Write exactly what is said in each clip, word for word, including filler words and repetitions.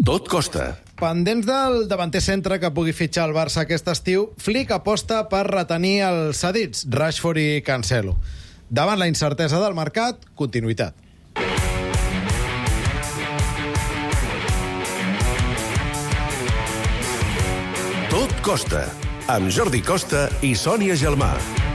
Tot costa. Pendents del davanter centre que pugui fitxar el Barça aquest estiu, Flick aposta per retenir els cedits, Rashford i Cancelo. Davant la incertesa del mercat, continuïtat. Tot costa, amb Jordi Costa i Sònia Gelmà.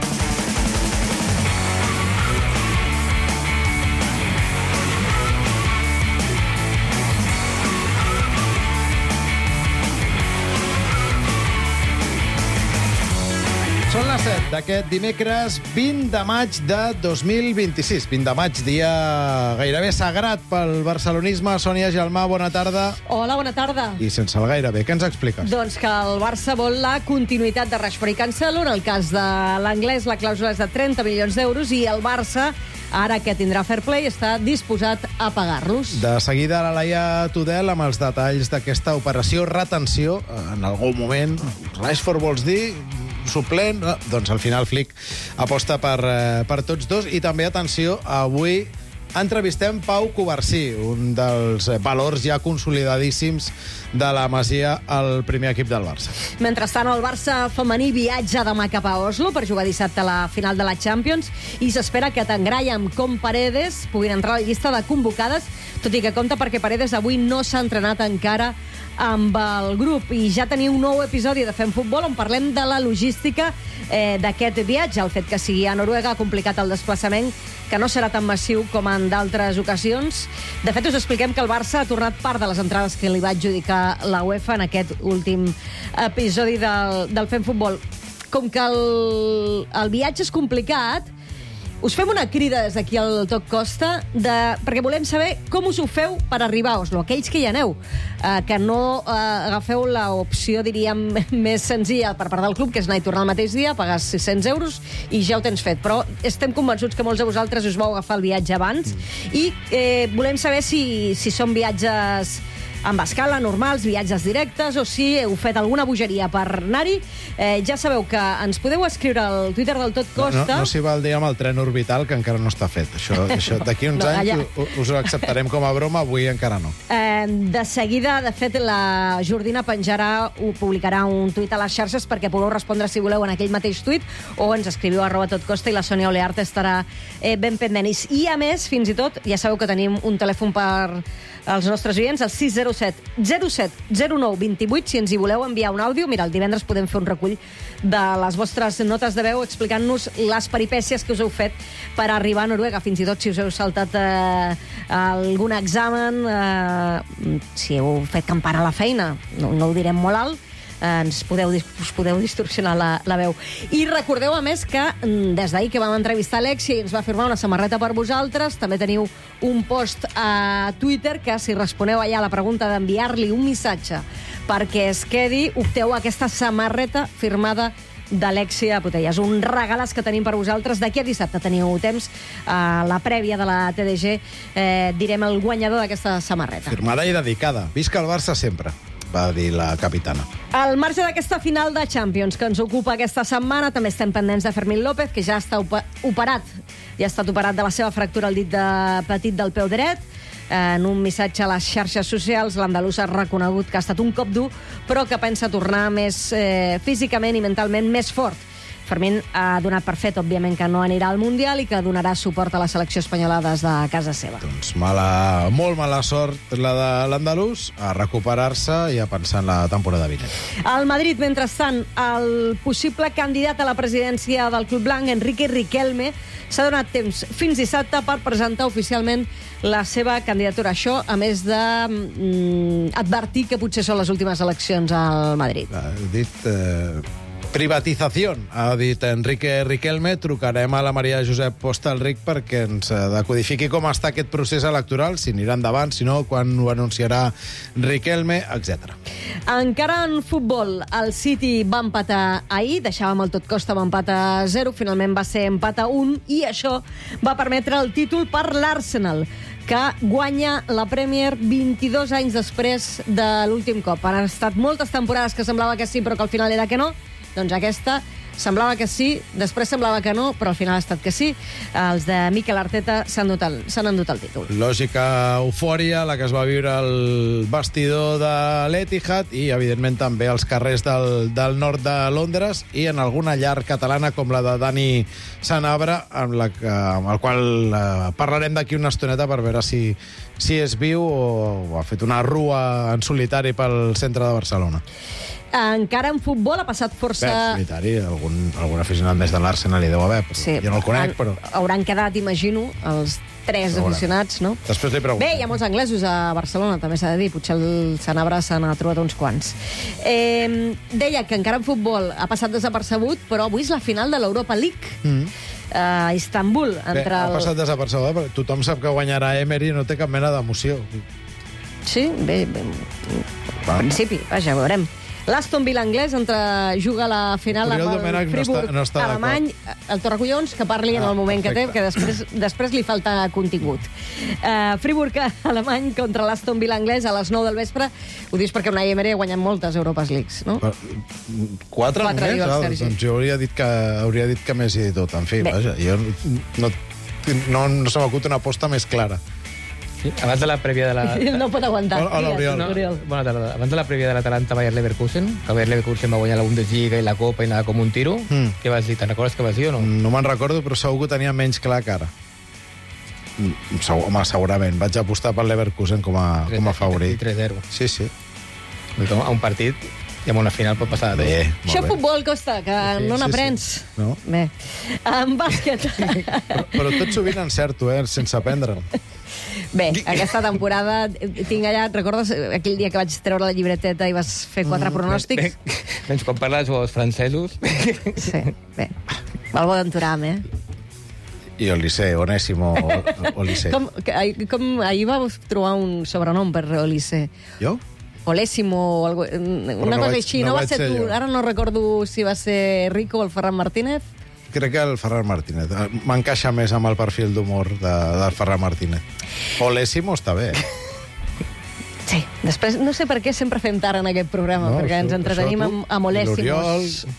Són les set d'aquest dimecres vint de maig de dos mil vint-i-sis. vint de maig, dia gairebé sagrat pel barcelonisme. Sònia Gelmà, bona tarda. Hola, bona tarda. I sense el gairebé, què ens expliques? Doncs que el Barça vol la continuïtat de Rashford i Cancelo. En el cas de l'anglès, la clàusula és de trenta milions d'euros i el Barça, ara que tindrà fair play, està disposat a pagar-los. De seguida, la Laia Tudel amb els detalls d'aquesta operació retenció. En algun moment, Rashford vols dir... suplent, no, doncs al final Flick aposta per, eh, per tots dos. I també, atenció, avui entrevistem Pau Covarsí, un dels valors ja consolidadíssims de la Masia al primer equip del Barça. Mentrestant, el Barça femení viatja demà cap a Oslo per jugar dissabte a la final de la Champions i s'espera que tant Graham com Paredes puguin entrar a la llista de convocades, tot i que compta perquè Paredes avui no s'ha entrenat encara amb el grup. I ja teniu un nou episodi de Fem Futbol on parlem de la logística eh, d'aquest viatge. El fet que sigui a Noruega ha complicat el desplaçament, que no serà tan massiu com en d'altres ocasions. De fet, us expliquem que el Barça ha tornat part de les entrades que li va adjudicar la UEFA en aquest últim episodi del, del Fem Futbol. Com que el, el viatge és complicat, us fem una crida des d'aquí al Tot Costa, de, perquè volem saber com us ho feu per arribar a Oslo. Aquells que hi aneu, eh, que no eh, agafeu l'opció, diríem, més senzilla per part del club, que és anar i tornar el mateix dia, pagar sis-cents euros i ja ho tens fet. Però estem convençuts que molts de vosaltres us vau agafar el viatge abans i eh, volem saber si, si són viatges amb escala, normals, viatges directes, o si heu fet alguna bogeria per anar-hi. Eh, ja sabeu que ens podeu escriure al Twitter del Tot Costa. No, no, no s'hi val dir amb el tren orbital, que encara no està fet. Això, això d'aquí uns no, anys us, us ho acceptarem com a broma, avui encara no. Eh, de seguida, de fet, la Jordina penjarà, ho publicarà un tuit a les xarxes perquè podeu respondre, si voleu, en aquell mateix tuit, o ens escriviu arroba totcosta i la Sònia Olearte estarà eh, ben pendent. I a més, fins i tot, ja sabeu que tenim un telèfon per als nostres oients, el sis zero set zero set zero nou dos vuit, si ens hi voleu enviar un àudio. Mira, el divendres podem fer un recull de les vostres notes de veu explicant-nos les peripècies que us heu fet per arribar a Noruega, fins i tot si us heu saltat eh, algun examen, eh, si heu fet campana a la feina, no, no ho direm molt alt, ens podeu, us podeu distorsionar la, la veu. I recordeu, a més, que des d'ahir que vam entrevistar Alexia i ens va firmar una samarreta per vosaltres, també teniu un post a Twitter que, si responeu allà a la pregunta d'enviar-li un missatge perquè es quedi, opteu a aquesta samarreta firmada d'Alexia Putellas. Un regalàs que tenim per vosaltres. D'aquí a dissabte teniu temps, a la prèvia de la T D G, eh, direm el guanyador d'aquesta samarreta. Firmada i dedicada. Visca el Barça sempre, va dir la capitana. Al marge d'aquesta final de Champions que ens ocupa aquesta setmana, també estem pendents de Fermín López, que ja està operat, ja ha estat operat de la seva fractura al dit de petit del peu dret. En un missatge a les xarxes socials, l'andalús ha reconegut que ha estat un cop dur, però que pensa tornar més eh, físicament i mentalment més fort. Fermín ha donat per fet, òbviament, que no anirà al Mundial i que donarà suport a la selecció espanyola des de casa seva. Doncs mala, molt mala sort la de l'andalús, a recuperar-se i a pensar en la temporada vinent. Al Madrid, mentrestant, el possible candidat a la presidència del Club Blanc, Enrique Riquelme, s'ha donat temps fins dissabte per presentar oficialment la seva candidatura. Això, a més de mm, advertir que potser són les últimes eleccions al Madrid. Ha dit... Eh... Privatizació, ha dit Enrique Riquelme. Trucarem a la Maria Josep Postalric perquè ens decodifiqui com està aquest procés electoral, si anirà endavant, si no, quan ho anunciarà Riquelme, etcètera. Encara en futbol, el City va empatar ahir, deixàvem el Tot Costa amb empat a zero, finalment va ser empat a un, i això va permetre el títol per l'Arsenal, que guanya la Premier vint-i-dos anys després de l'últim cop. Han estat moltes temporades que semblava que sí, però que al final era que no. Doncs aquesta semblava que sí, després semblava que no, però al final ha estat que sí. Els de Mikel Arteta s'han endut el, s'han endut el títol. Lògica eufòria, la que es va viure al vestidor de l'Etihad i, evidentment, també als carrers del, del nord de Londres i en alguna llar catalana com la de Dani Sanabra, amb, la que, amb el qual eh, parlarem d'aquí una estoneta per veure si, si és viu o, o ha fet una rua en solitari pel centre de Barcelona. Encara en futbol ha passat força... Bé, solitari, algun, algun aficionat més de l'Arsenal hi deu haver, però sí, jo no el conec, han, però... Hauran quedat, imagino, els tres Segurament. aficionats, no? Després li pregunto. Bé, hi ha molts anglesos a Barcelona, també s'ha de dir. Potser el Sanabra se n'ha trobat uns quants. Eh, deia que encara en futbol ha passat desapercebut, però avui és la final de l'Europa League. Mm. A Istanbul. Entre Bé, ha el... passat desapercebut, però tothom sap que guanyarà Emery i no té cap mena d'emoció. Sí, bé, bé. En principi, vaja, veurem. L'Aston Villa anglès entre juga la final Oriol amb el Domènech no Friburg està- no està alemany, el Torracollons, que parli en Ah, el moment perfecte. que té, que després, després li falta contingut. Uh, Friburg alemany contra l'Aston Villa anglès a les nou del vespre. Ho dius perquè Unai Emery ha guanyat moltes Europes Leagues, no? Però, Quatre, Quatre només? Ah, aniversaris, sí. doncs jo hauria dit que, hauria dit que més i tot. En fi, Bé. vaja, jo no, no, no se m'acut una aposta més clara. Sí, abans de la prèvia de la... No pot aguantar. Hola, hola, Digues, Oriol. Oriol. Bona tarda. Abans de la prèvia de l'Atalanta Bayer Leverkusen, que Bayer Leverkusen va guanyar la Bundesliga i la Copa i anava com un tiro, Mm. què vas dir? Te'n recordes què vas dir o no? No me'n recordo, però segur que tenia menys clar que ara. Mm, Segur, home, segurament. Vaig apostar pel Leverkusen com a, com a favorit. tres zero. Sí, sí. A un partit i amb una final pot passar de tot. Bé, Això molt bé. futbol, Costa, que Sí, no sí, n'aprens. sí. No. Bé. En bàsquet... Però, però tot sovint encerto, eh, sense aprendre'l. Bé, aquesta temporada tinc allà... Recordes aquell dia que vaig treure la llibreteta i vas fer quatre pronòstics? Bé, doncs quan parles dels francesos... Sí, bé. El Bodenturam, eh? I Olise, Onésimo Olise. Com, que, ahir- com ahir va trobar un sobrenom per Olise. Jo? Olésimo o algo, una no cosa vaig- així. no No, va vaig ser ser tu. jo. Ara no recordo si va ser Rico o el Ferran Martínez. Crec que el Ferran Martínez. M'encaixa més amb el perfil d'humor de, del Ferran Martínez. Olésimo està bé. Sí. Després, no sé per què sempre fem tard en aquest programa, No, perquè això- ens entretenim això tu, amb, amb Oléssimos. l'Oriol.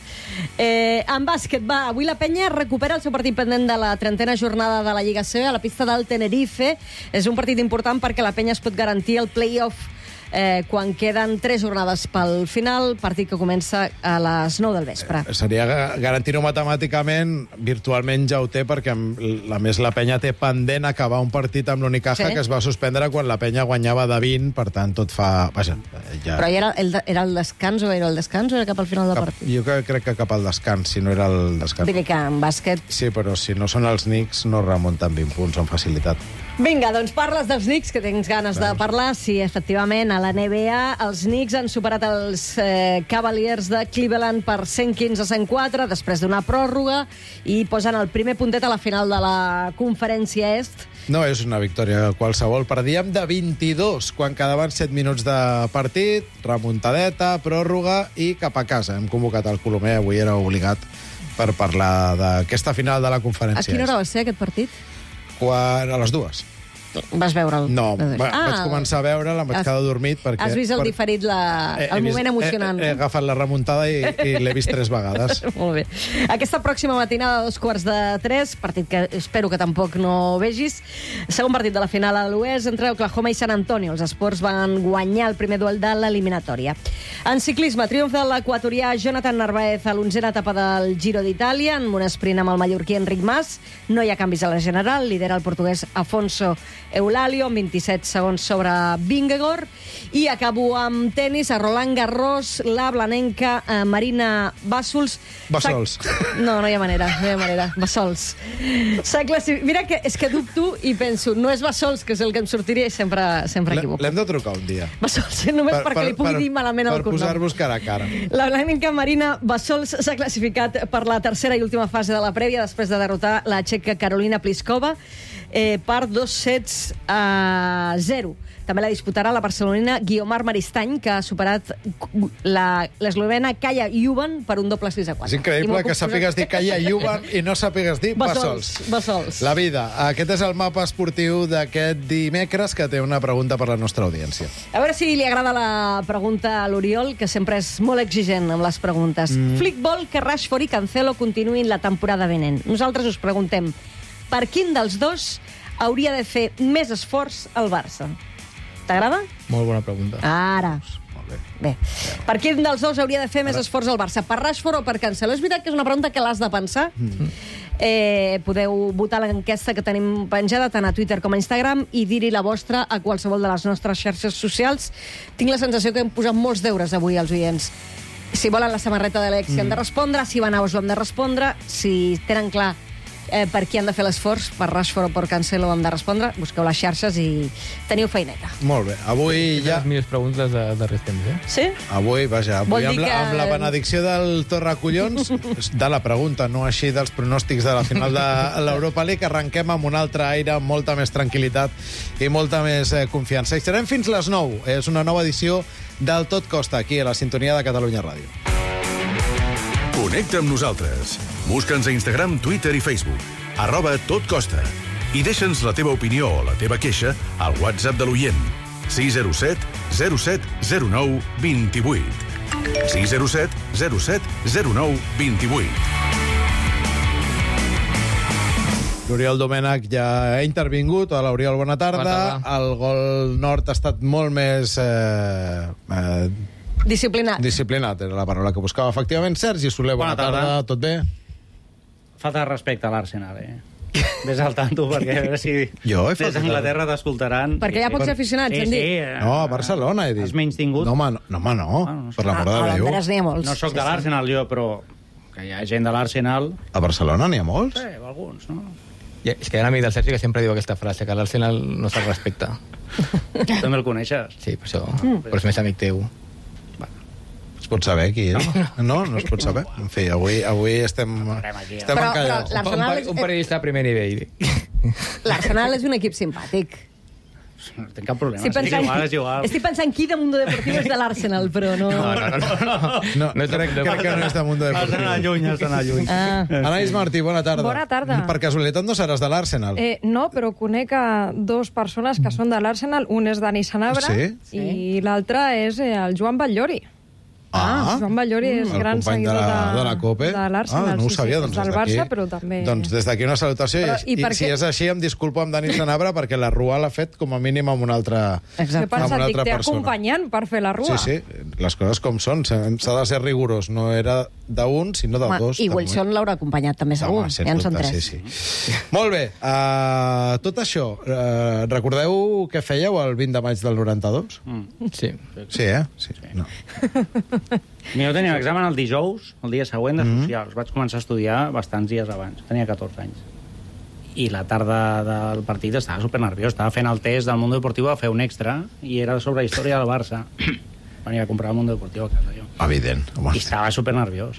Eh, en bàsquet, va, avui la penya recupera el seu partit pendent de la trentena jornada de la Lliga C B a la pista del Tenerife. És un partit important perquè la penya es pot garantir el play-off eh, quan queden tres jornades pel final, partit que comença a les nou del vespre. Seria ga- garantir-ho matemàticament, virtualment ja ho té, perquè a més la penya té pendent acabar un partit amb l'Unicaja Sí. que es va suspendre quan la penya guanyava de vint, per tant, tot fa... Vaja, ja... Però era el, de- era el descans o era el descans o era cap al final del Cap, partit? jo que- crec que cap al descans, si no era el descans. Vull dir que en bàsquet... Sí, però si no són els Knicks, no remunten vint punts amb facilitat. Vinga, doncs parles dels Knicks, que tens ganes de parlar. Sí, efectivament, a la N B A els Knicks han superat els eh, Cavaliers de Cleveland per cent quinze a cent quatre després d'una pròrroga i posen el primer puntet a la final de la conferència est. No és una victòria qualsevol. Perdíem de vint-i-dos quan quedaven set minuts de partit, remuntadeta, pròrroga i cap a casa. Hem convocat el Colomer, avui era obligat per parlar d'aquesta final de la A conferència. quina hora va ser aquest partit? Quan... A les dues. Vas veure'l? No, va, Ah, vaig començar a veure'l, em vaig has- quedar dormit perquè... Has vist el per- diferit, la, He- he el vist- moment emocionant. He, he agafat la remuntada i, i l'he vist tres vegades. Molt bé. Aquesta pròxima matinada a dos quarts de tres, partit que espero que tampoc no vegis, segon partit de la final a l'Oest entre Oklahoma i San Antonio. Els esports van guanyar el primer duel de l'eliminatòria. En ciclisme, triomf de l'equatorià Jonathan Narváez a l'onzena etapa del Giro d'Itàlia, en un esprint amb el mallorquí Enric Mas. No hi ha canvis a la general, lidera el portuguès Afonso Eulalio, amb vint-i-set segons sobre Vingegaard. I acabo amb tennis, a Roland Garros, la blanenca eh, Marina Bassols. Bassols. S'ha- No, no hi ha manera, no hi ha manera. Bassols. S'ha classi- Mira que és que dubto i penso, no és Bassols, que és el que em sortiria i sempre, sempre L'hem equivoco. l'hem de trucar un dia. Bassols, només per, perquè li pugui dir malament el Per cognom. posar-vos cara a cara. La blanenca Marina Bassols s'ha classificat per la tercera i última fase de la prèvia després de derrotar la txeca Karolina Pliskova eh, per dos sets a zero. També la disputarà la barcelonina Guiomar Maristany, que ha superat la- l'eslovena Kaja Juvan per un doble sis a quatre. És increïble que sàpigues dir Kaja Juvan i no sàpigues dir Bassols. Bassols. La vida. Aquest és el mapa esportiu d'aquest dimecres, que té una pregunta per la nostra audiència. A veure si li agrada la pregunta a l'Oriol, que sempre és molt exigent amb les preguntes. Mm. Flick vol que Rashford i Cancelo continuïn la temporada venent. Nosaltres us preguntem, per quin dels dos hauria de fer més esforç al Barça? T'agrada? Molt bona pregunta. Ara. Bé. Per quin dels dos hauria de fer més esforç al Barça? Per Rashford o per Cancelo? És veritat que és una pregunta que l'has de pensar. Mm. Eh, podeu votar l'enquesta que tenim penjada tant a Twitter com a Instagram i dir-hi la vostra a qualsevol de les nostres xarxes socials. Tinc la sensació que hem posat molts deures avui als oients. Si volen la samarreta de l'Ex, mm. han de respondre. Si van a Oslo, han de respondre. Si tenen clar eh, per qui han de fer l'esforç, per Rashford o per Cancelo, han de respondre. Busqueu les xarxes i teniu feineta. Molt bé. Avui ja... Les millors preguntes de darrers temps, eh? Sí? Avui, vaja, avui Vol amb dir la, que- amb la benedicció del Torracollons, de la pregunta, no així dels pronòstics de la final de l'Europa League, arrenquem amb un altre aire, amb molta més tranquil·litat i molta més eh, confiança. I serem fins les nou. És una nova edició del Tot Costa, aquí a la sintonia de Catalunya Ràdio. Connecta amb nosaltres. Busca'ns a Instagram, Twitter i Facebook. Arroba Tot Costa. I deixa'ns la teva opinió o la teva queixa al WhatsApp de l'oient. sis zero set zero set zero nou dos vuit. sis zero set zero set zero nou dos vuit. L'Oriol Domènech ja ha intervingut. Hola, Oriol, bona tarda. Bona tarda. El gol nord ha estat molt més... Eh, eh, Disciplinat. disciplinat, era la paraula que buscava. Efectivament, Sergi Soler, bona, Bona tarda. tarda. Tot bé? Falta de respecte a l'Arsenal, eh? Ves al tanto, perquè a veure si Jo he des faltat- d'Anglaterra t'escoltaran. Perquè hi ha pocs aficionats, sí, hem sí, dit. eh, No, a Barcelona, he dit. Has menys tingut? No, home, no, no, home, no. Ah, no sé. Per l'amor A de Déu. Londres n'hi ha molts. No sóc Sí, de sí. l'Arsenal, jo, però que hi ha gent de l'Arsenal... A Barcelona n'hi ha molts? Eh, alguns, no? I és que hi ha un amic del Sergi que sempre diu aquesta frase, que l'Arsenal no se'l respecta. També el coneixes? Sí, per això, però és més amic teu. Es pot saber qui és? No, no es pot saber. En fi, avui, avui estem, aquí, eh? estem Però- encallats. però Un, L'Arsenal per- és- un periodista de primer nivell. L'Arsenal és un equip simpàtic. No tinc cap problema. Estic Sí, pensant, és igual, és igual. estic pensant qui de Mundo Deportivo és de l'Arsenal, però no... No, no, no. no. No, No és de crec, Mundo crec que no és de Mundo Has d'anar Deportivo. lluny, has d'anar lluny. Ah. Anaïs Martí, bona tarda. Bona tarda. Per casualitat no seràs de l'Arsenal? Eh, no, però conec a dos persones que són de l'Arsenal. Un és Dani Sanabra Sí? i l'altre és eh, el Joan Batllori. Ah, Joan Batllori és el gran company de seguidor la, de, de la COPE. de l'Arsenal. Ah, no ho sí, sabia, sí, doncs del des d'aquí. Barça, però també... Doncs des d'aquí una salutació. Però, I, i per i si què- és així, em disculpo amb Dani Sanabra, perquè la Rua l'ha fet com a mínim amb una altra, Exacte. Què amb pensa? una Dic, altra té persona. acompanyant per fer la rua. Sí, sí, les coses com són. S'ha s'ha de ser rigorós. No era d'un, sinó de Home, dos. I també. Wilson l'haurà acompanyat també segur. Home, sens Ja en són dubte, tres. sí, sí. Molt bé, uh, tot això, uh, recordeu què fèieu el vint de maig del noranta-dos? Mm. Sí. Sí, eh? Sí. No. Mira, jo tenia un examen el dijous, el dia següent Mm-hmm. de socials. Vaig començar a estudiar bastants dies abans. Tenia catorze anys. I la tarda del partit estava supernerviós. Estava fent el test del Mundo Deportivo a fer un extra i era sobre la història del Barça. Venia a comprar el Mundo Deportivo a casa, jo. Evident. Home. I estava supernerviós.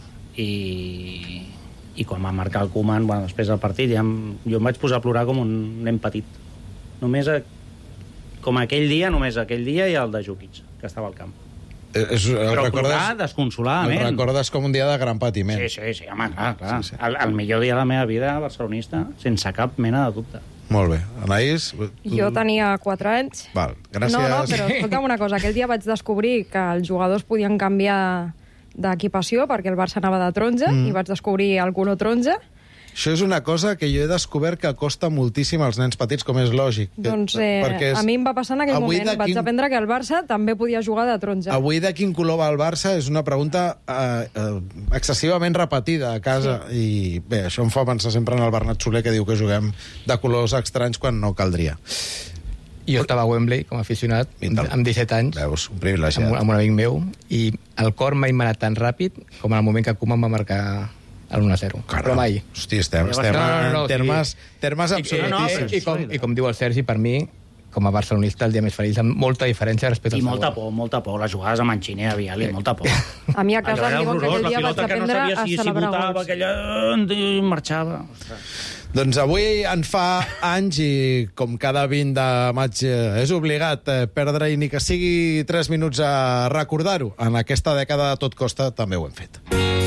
I, i quan va marcar el Koeman, bueno, després del partit, ja em, jo em vaig posar a plorar com un nen petit. Només a, com aquell dia, només aquell dia i el de Jukic, que estava al camp. Eh, És, el Però recordes, plorar el desconsoladament. recordes com un dia de gran patiment. Sí, sí, sí, home, clar, clar. Sí, sí. El, el millor dia de la meva vida barcelonista, sense cap mena de dubte. Molt bé. Anaïs? Tu... Jo tenia quatre anys. Val, gràcies. No, no, però escolta'm una cosa. Aquell dia vaig descobrir que els jugadors podien canviar d'equipació perquè el Barça anava de taronja mm. i vaig descobrir el color taronja. Això és una cosa que jo he descobert que costa moltíssim als nens petits, com és lògic. Doncs eh, és... a mi em va passar en aquell Avui moment. de Vaig quin- aprendre que el Barça també podia jugar de taronja. Avui de quin color va el Barça és una pregunta eh, eh, excessivament repetida a casa. Sí. I bé, això em fa pensar sempre en el Bernat Soler, que diu que juguem de colors estranys quan no caldria. Jo estava a Wembley com a aficionat, Vinda'l. amb disset anys, Veus, un amb, privilegiat. un- amb un amic meu, i el cor mai m'ha anat tan ràpid com en el moment que Koeman va marcar el un a zero. Caram. Però mai. Hosti, estem, No, estem no, no, no, en termes, sí. termes I, i, absolutíssims. i, i, com, I com diu el Sergi, per mi, com a barcelonista, el dia més feliç, amb molta diferència respecte I al molta segon. por, molta por. Les jugades amb Enxiner, a Viali, molta por. A mi a casa em diuen que aquell la dia vaig pilota que no aprendre sabia a si, si celebrar botava, gols. aquella... i marxava. Ostres. Doncs avui en fa anys i com cada vint de maig eh, és obligat eh, perdre i ni que sigui tres minuts a recordar-ho. En aquesta dècada de tot costa també ho hem fet.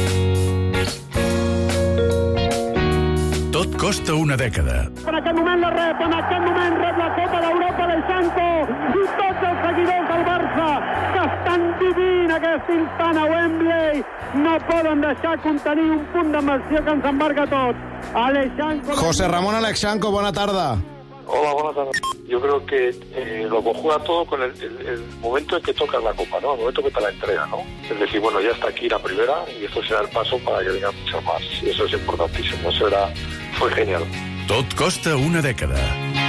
Tot costa una dècada. En aquest moment la rep, en aquest moment rep la Copa d'Europa de Xanco i tots els seguidors del Barça que estan vivint aquest instant a Wembley no poden deixar contenir un punt d'emoció que ens embarga tots. Alexanco... José Ramón Alexanco, bona tarda. Hola, buenas tardes. Yo creo que eh, lo conjuga todo con el, el, el momento en que tocas la copa, ¿no? El momento que te la entrega, ¿no? Es decir, bueno, ya está aquí la primera y esto será el paso para que vengan muchas más. Y eso es importantísimo. Eso era, fue genial. Tot costa una dècada.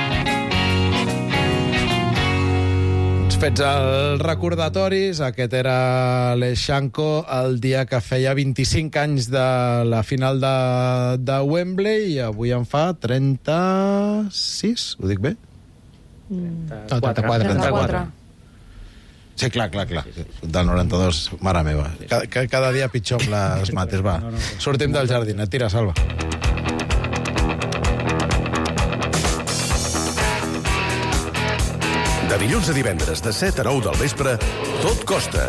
Fets els recordatoris, aquest era l'Eixanco el dia que feia vint-i-cinc anys de la final de, de Wembley i avui en fa trenta-sis, ho dic bé? No, trenta-quatre. trenta-quatre. Sí, clar, clar, clar. Del noranta-dos, mare meva. Cada, cada dia pitjor amb les mates, va. Sortim del jardí, tira, Salva. De dilluns a divendres, de set a nou del vespre, Tot costa.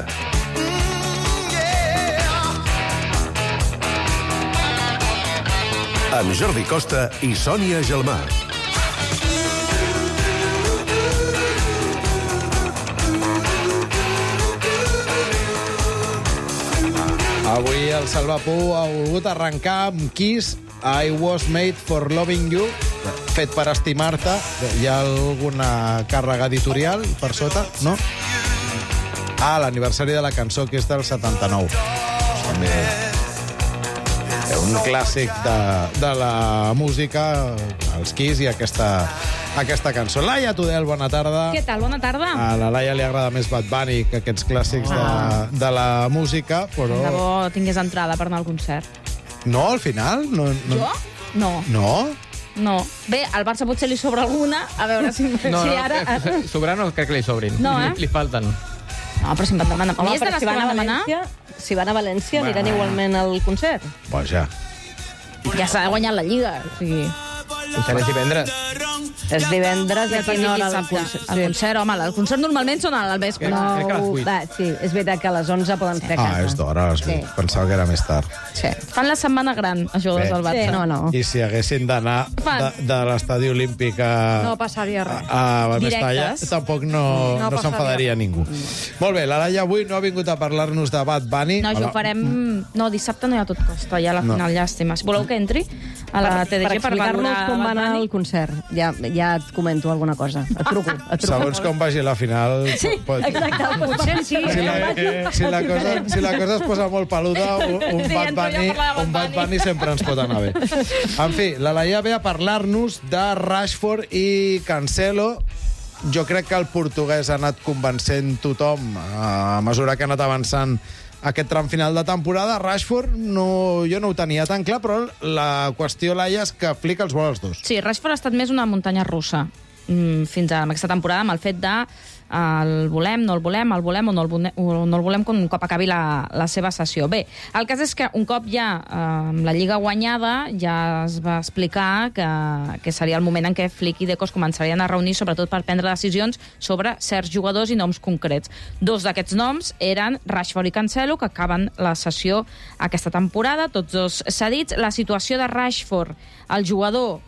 Amb Jordi Costa i Sònia Gelmà. Avui el Salva Pou ha volgut arrencar amb Kiss, I Was Made for Loving You, fet per estimar-te. Hi ha alguna càrrega editorial per sota? No? Ah, l'aniversari de la cançó, que és del setanta-nou. També un clàssic de, de la música, els Kiss i aquesta, aquesta cançó. Laia Tudel, bona tarda. Què tal? Bona tarda. A la Laia li agrada més Bad Bunny que aquests clàssics Ah. de, de la música, però... De bo tingués entrada per anar al concert. No, al final? No, no... Jo? No. No? No. Bé, al Barça potser li sobra alguna, a veure si, No, si no, ara... eh, sobrar no crec que li sobrin. No, eh? Li, li falten. No, però si em van demanar... A mi Home, és de però les si que van a van demanar... València, si van a València Va. aniran igualment al concert. Vaja. Ja s'ha guanyat la Lliga. O sigui, Concert és divendres. És divendres i i el a partit quina hora el dissabte. concert? El concert, home, el concert normalment són al vespre. No. crec que a les vuit. va, sí, és veritat que a les onze poden fer a casa. Ah, és d'hora, a les vuit. Sí. Pensava que era més tard. Sí. Fan la setmana gran, els jugadors Bé. del Barça. Sí, no, no. I si haguessin d'anar Fan. de, de l'estadi olímpic a... No passaria res. a Mestalla, Directes. tampoc no, No no s'enfadaria passaria. ningú. Molt bé, la Laia avui no ha vingut a parlar-nos de Bad Bunny. No, això ho farem... No, dissabte no hi ha tot costa, ja a la No. final, llàstima. Si voleu que entri a la T D G per, per explicar-nos valorar com va Bad anar Bunny. el concert. Ja, ja et comento alguna cosa. Et truco. Et truco. Segons com vagi la final... Sí, pot- exacte. Potser sí. Si la, si, la cosa, si la cosa es posa molt peluda, un, un, Sí, Bad entro jo a Bunny, parlar de Bad un Bad Bunny. Bunny sempre ens pot anar bé. En fi, la Laia ve a parlar-nos de Rashford i Cancelo. Jo crec que el portuguès ha anat convencent tothom a mesura que ha anat avançant aquest tram final de temporada. Rashford no, jo no ho tenia tan clar, però la qüestió, Laia, és que Flick els vol els dos. Sí, Rashford ha estat més una muntanya russa mm, fins a aquesta temporada, amb el fet de eh, el volem, no el volem, el volem o no el, volem, o no el volem un cop acabi la, la seva sessió. Bé, el cas és que un cop ja eh, amb la Lliga guanyada ja es va explicar que, que seria el moment en què Flick i Deco es començarien a reunir, sobretot per prendre decisions sobre certs jugadors i noms concrets. Dos d'aquests noms eren Rashford i Cancelo, que acaben la sessió aquesta temporada, tots dos cedits. La situació de Rashford, el jugador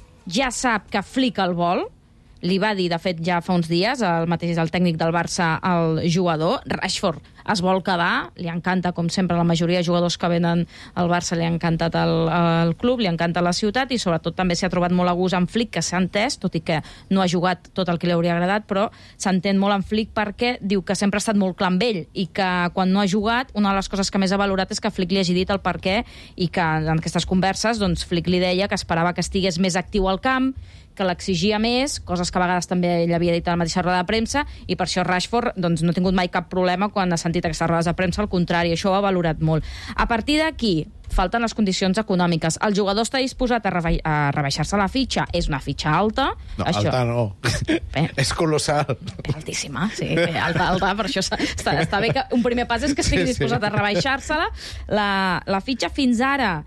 ja sap que Flick el vol, li va dir, de fet, ja fa uns dies, el mateix el tècnic del Barça, el jugador. Rashford es vol quedar, li encanta, com sempre, la majoria de jugadors que venen al Barça li ha encantat el, el club, li encanta la ciutat, i sobretot també s'ha trobat molt a gust amb Flick, que s'ha entès, tot i que no ha jugat tot el que li hauria agradat, però s'entén molt amb Flick perquè diu que sempre ha estat molt clar amb ell, i que quan no ha jugat, una de les coses que més ha valorat és que Flick li hagi dit el per què, i que en aquestes converses doncs, Flick li deia que esperava que estigués més actiu al camp, que l'exigia més, coses que a vegades també ell havia dit a la mateixa roda de premsa, i per això Rashford doncs, no ha tingut mai cap problema quan ha sentit aquestes rodes de premsa, al contrari, això ho ha valorat molt. A partir d'aquí, falten les condicions econòmiques. El jugador està disposat a, reba a rebaixar-se la fitxa. És una fitxa alta. No, això... alta no. Bé. És colossal. Bé, altíssima, sí. Bé, alta, alta, per això està, està bé que un primer pas és que estigui disposat a rebaixar-se-la. La, la fitxa fins ara...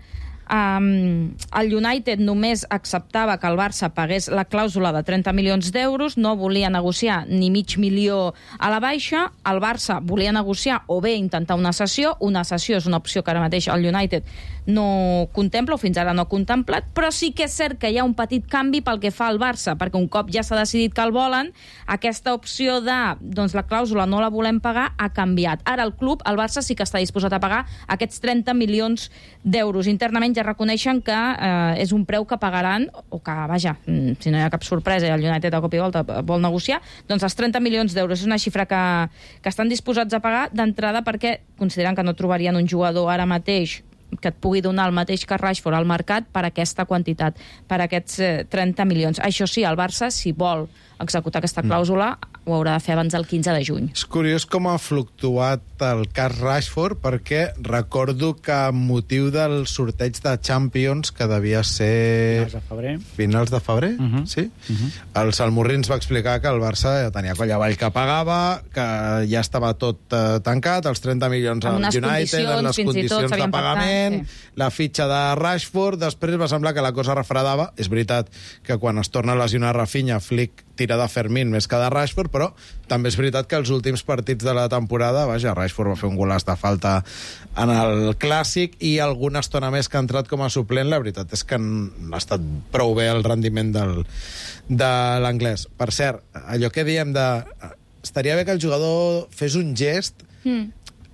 Um, el United només acceptava que el Barça pagués la clàusula de trenta milions d'euros, no volia negociar ni mig milió a la baixa. El Barça volia negociar o bé intentar una cessió. Una cessió és una opció que ara mateix el United no contempla, o fins ara no ha contemplat, però sí que és cert que hi ha un petit canvi pel que fa al Barça, perquè un cop ja s'ha decidit que el volen, aquesta opció de doncs, la clàusula no la volem pagar ha canviat. Ara el club, el Barça, sí que està disposat a pagar aquests trenta milions d'euros. Internament ja reconeixen que eh, és un preu que pagaran, o que, vaja, si no hi ha cap sorpresa i el United a cop i volta vol negociar, doncs els trenta milions d'euros és una xifra que, que estan disposats a pagar d'entrada perquè consideren que no trobarien un jugador ara mateix que et pugui donar el mateix que Rashford al mercat per aquesta quantitat, per aquests eh, trenta milions. Això sí, el Barça, si vol executar aquesta clàusula, ho haurà de fer abans del quinze de juny. És curiós com ha fluctuat el cas Rashford, perquè recordo que amb motiu del sorteig de Champions, que devia ser... Finals de febrer. Finals de febrer, uh -huh. sí? Uh -huh. El Salmurrins va explicar que el Barça tenia coll avall que pagava, que ja estava tot eh, tancat, els trenta milions al United, les condicions de pagament, pactat, sí. La fitxa de Rashford. Després va semblar que la cosa refredava. És veritat que quan es torna a lesionar Rafinha, Flick tira de Fermín més que de Rashford, però també és veritat que els últims partits de la temporada, vaja, Rashford va fer un golaç de falta en el Clàssic i alguna estona més que ha entrat com a suplent. La veritat és que ha estat prou bé el rendiment del, de l'anglès. Per cert, allò que diem de... Estaria bé que el jugador fes un gest. Mm.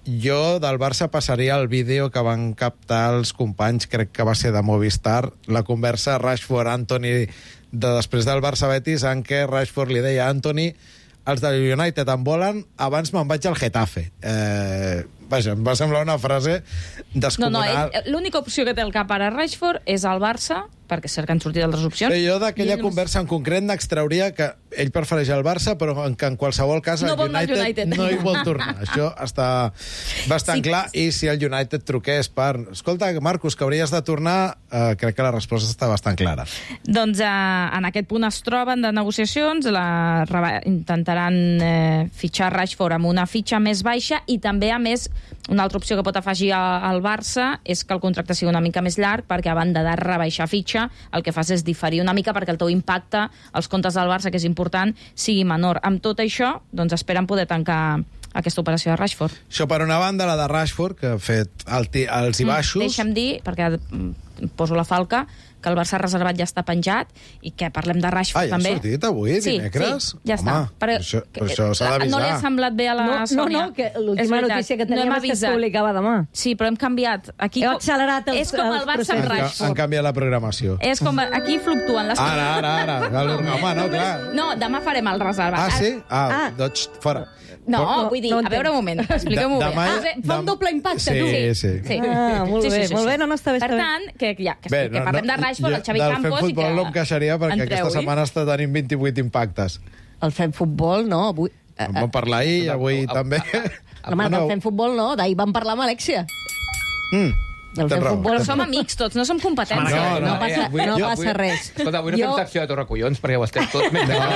Jo del Barça passaria el vídeo que van captar els companys, crec que va ser de Movistar, la conversa Rashford-Antony de després del Barça-Betis, en què Rashford li deia a Antony: els del United em volen, abans me'n vaig al Getafe. Eh, vaja, em va semblar una frase descomunal. No, no, l'única opció que té al cap ara Rashford és el Barça, perquè és cert que han sortit altres opcions. Sí, jo d'aquella conversa en concret n'extrauria que ell prefereix el Barça, però en, que en qualsevol cas no el United, United no hi vol tornar. Això està bastant sí. clar, i si el United truqués per... Escolta, Marcus, que hauries de tornar, eh, crec que la resposta està bastant clara. Doncs eh, en aquest punt es troben de negociacions, la, intentaran eh, fitxar Rashford amb una fitxa més baixa, i també, a més, una altra opció que pot afegir al Barça és que el contracte sigui una mica més llarg, perquè a banda de rebaixar fitxa, el que fas és diferir una mica perquè el teu impacte als comptes del Barça, que és important, sigui menor. Amb tot això, doncs esperen poder tancar aquesta operació de Rashford. Això per una banda, la de Rashford, que ha fet alts i baixos. Mm, deixa'm dir, perquè poso la falca, que el Barça reservat ja està penjat i que parlem de Rashford també. Ah, ja ha sortit avui, sí, dimecres? Sí, ja Home, està. Per això, per això s'ha d'avisar. No li ha semblat bé a la no, Sònia. No, no, que l'última notícia que teníem no és que es publicava demà. Sí, però hem canviat. Aquí Heu accelerat els, és com el Barça amb Rashford. Han canviat la programació. És com... Aquí fluctuen les... Ara, ara, ara. Home, no, clar. No, demà farem el reservat. Ah, sí? Ah, ah. doncs fora. No, no, vull dir, no a veure un moment, expliqueu-m'ho bé. Ah, fa un doble impacte, sí, tu. Sí, sí. sí. Ah, molt bé, molt bé, no, no està bé. Per tant, que, ja, que, bé, que no, parlem no, de Rashford, el Xavi Campos, i que... Del Fem Futbol no em queixaria, perquè aquesta setmana està tenint vint-i-vuit impactes. El Fem Futbol, no, avui... En vam parlar ahir, avui també. Home, del Fem Futbol no, d'ahir vam parlar amb Alexia. Mm. Del Fem Futbol. Però som amics tots, no som competents. No, no, no passa, avui, no jo, passa avui, res. Escolta, avui no jo... fem secció de Torracollons, perquè ho estem tots...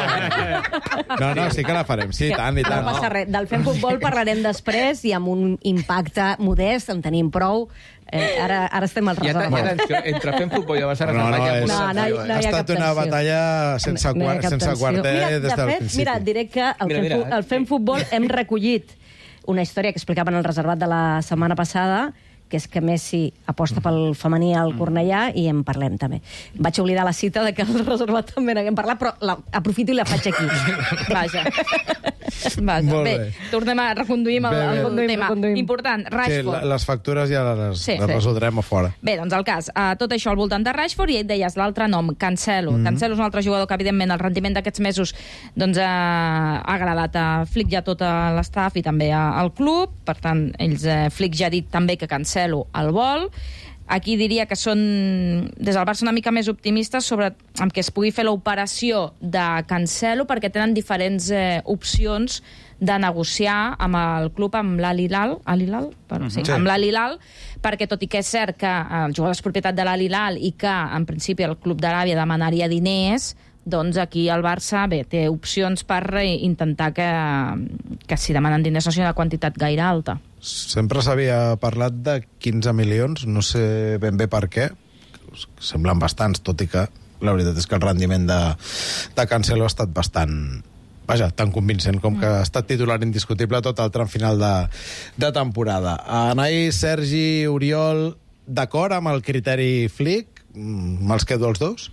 No, no, no, sí que la farem, sí, ja, tant i tant. No passa res. Del Fem Futbol parlarem després, i amb un impacte modest, en tenim prou. Eh, ara, ara estem al reservat. I atenció, entre Fem Futbol i el Barça reservat... No, no, és, no, no, no, no ha estat una batalla sense, no, no sense quarter mira, des del fet, principi. Mira, diré que al mira, Fem, mira, el Fem Futbol hem recollit una història que explicaven al reservat de la setmana passada, que és que Messi aposta pel femení al Cornellà, i en parlem també. Vaig oblidar la cita de que el reservat també n'haguem parlat, però la, aprofito i la faig aquí. Vaja. Vaja. Bé, bé, tornem a reconduir el, el conduïm, tema. Reconduïm. Important, Rashford. Sí, les factures ja les, sí, les sí. resoldrem a fora. Bé, doncs el cas, uh, tot això al voltant de Rashford, i et deies l'altre nom, Cancelo. Mm. Cancelo és un altre jugador que, evidentment, el rendiment d'aquests mesos doncs, uh, ha agradat a Flick i a tot l'estaf, i també a, al club. Per tant, ells, uh, Flick ja ha dit també que Cancelo el vol. Aquí diria que són, des del Barça, una mica més optimistes sobre amb què es pugui fer l'operació de Cancelo, perquè tenen diferents eh, opcions de negociar amb el club, amb l'Al-Hilal, Al-Hilal? Bueno, sí, sí. amb l'Al-Hilal, perquè tot i que és cert que el jugador és propietat de l'Al-Hilal i que, en principi, el club d'Aràbia demanaria diners, doncs aquí el Barça, bé, té opcions per intentar que, que si demanen diners no sigui una quantitat gaire alta. Sempre s'havia parlat de quinze milions, no sé ben bé per què, semblen bastants, tot i que la veritat és que el rendiment de, de Cancelo ha estat bastant, vaja, tan convincent com que ha estat titular indiscutible tot el tram final de, de temporada. Anai, Sergi, Oriol, d'acord amb el criteri Flick? Me'ls quedo els dos?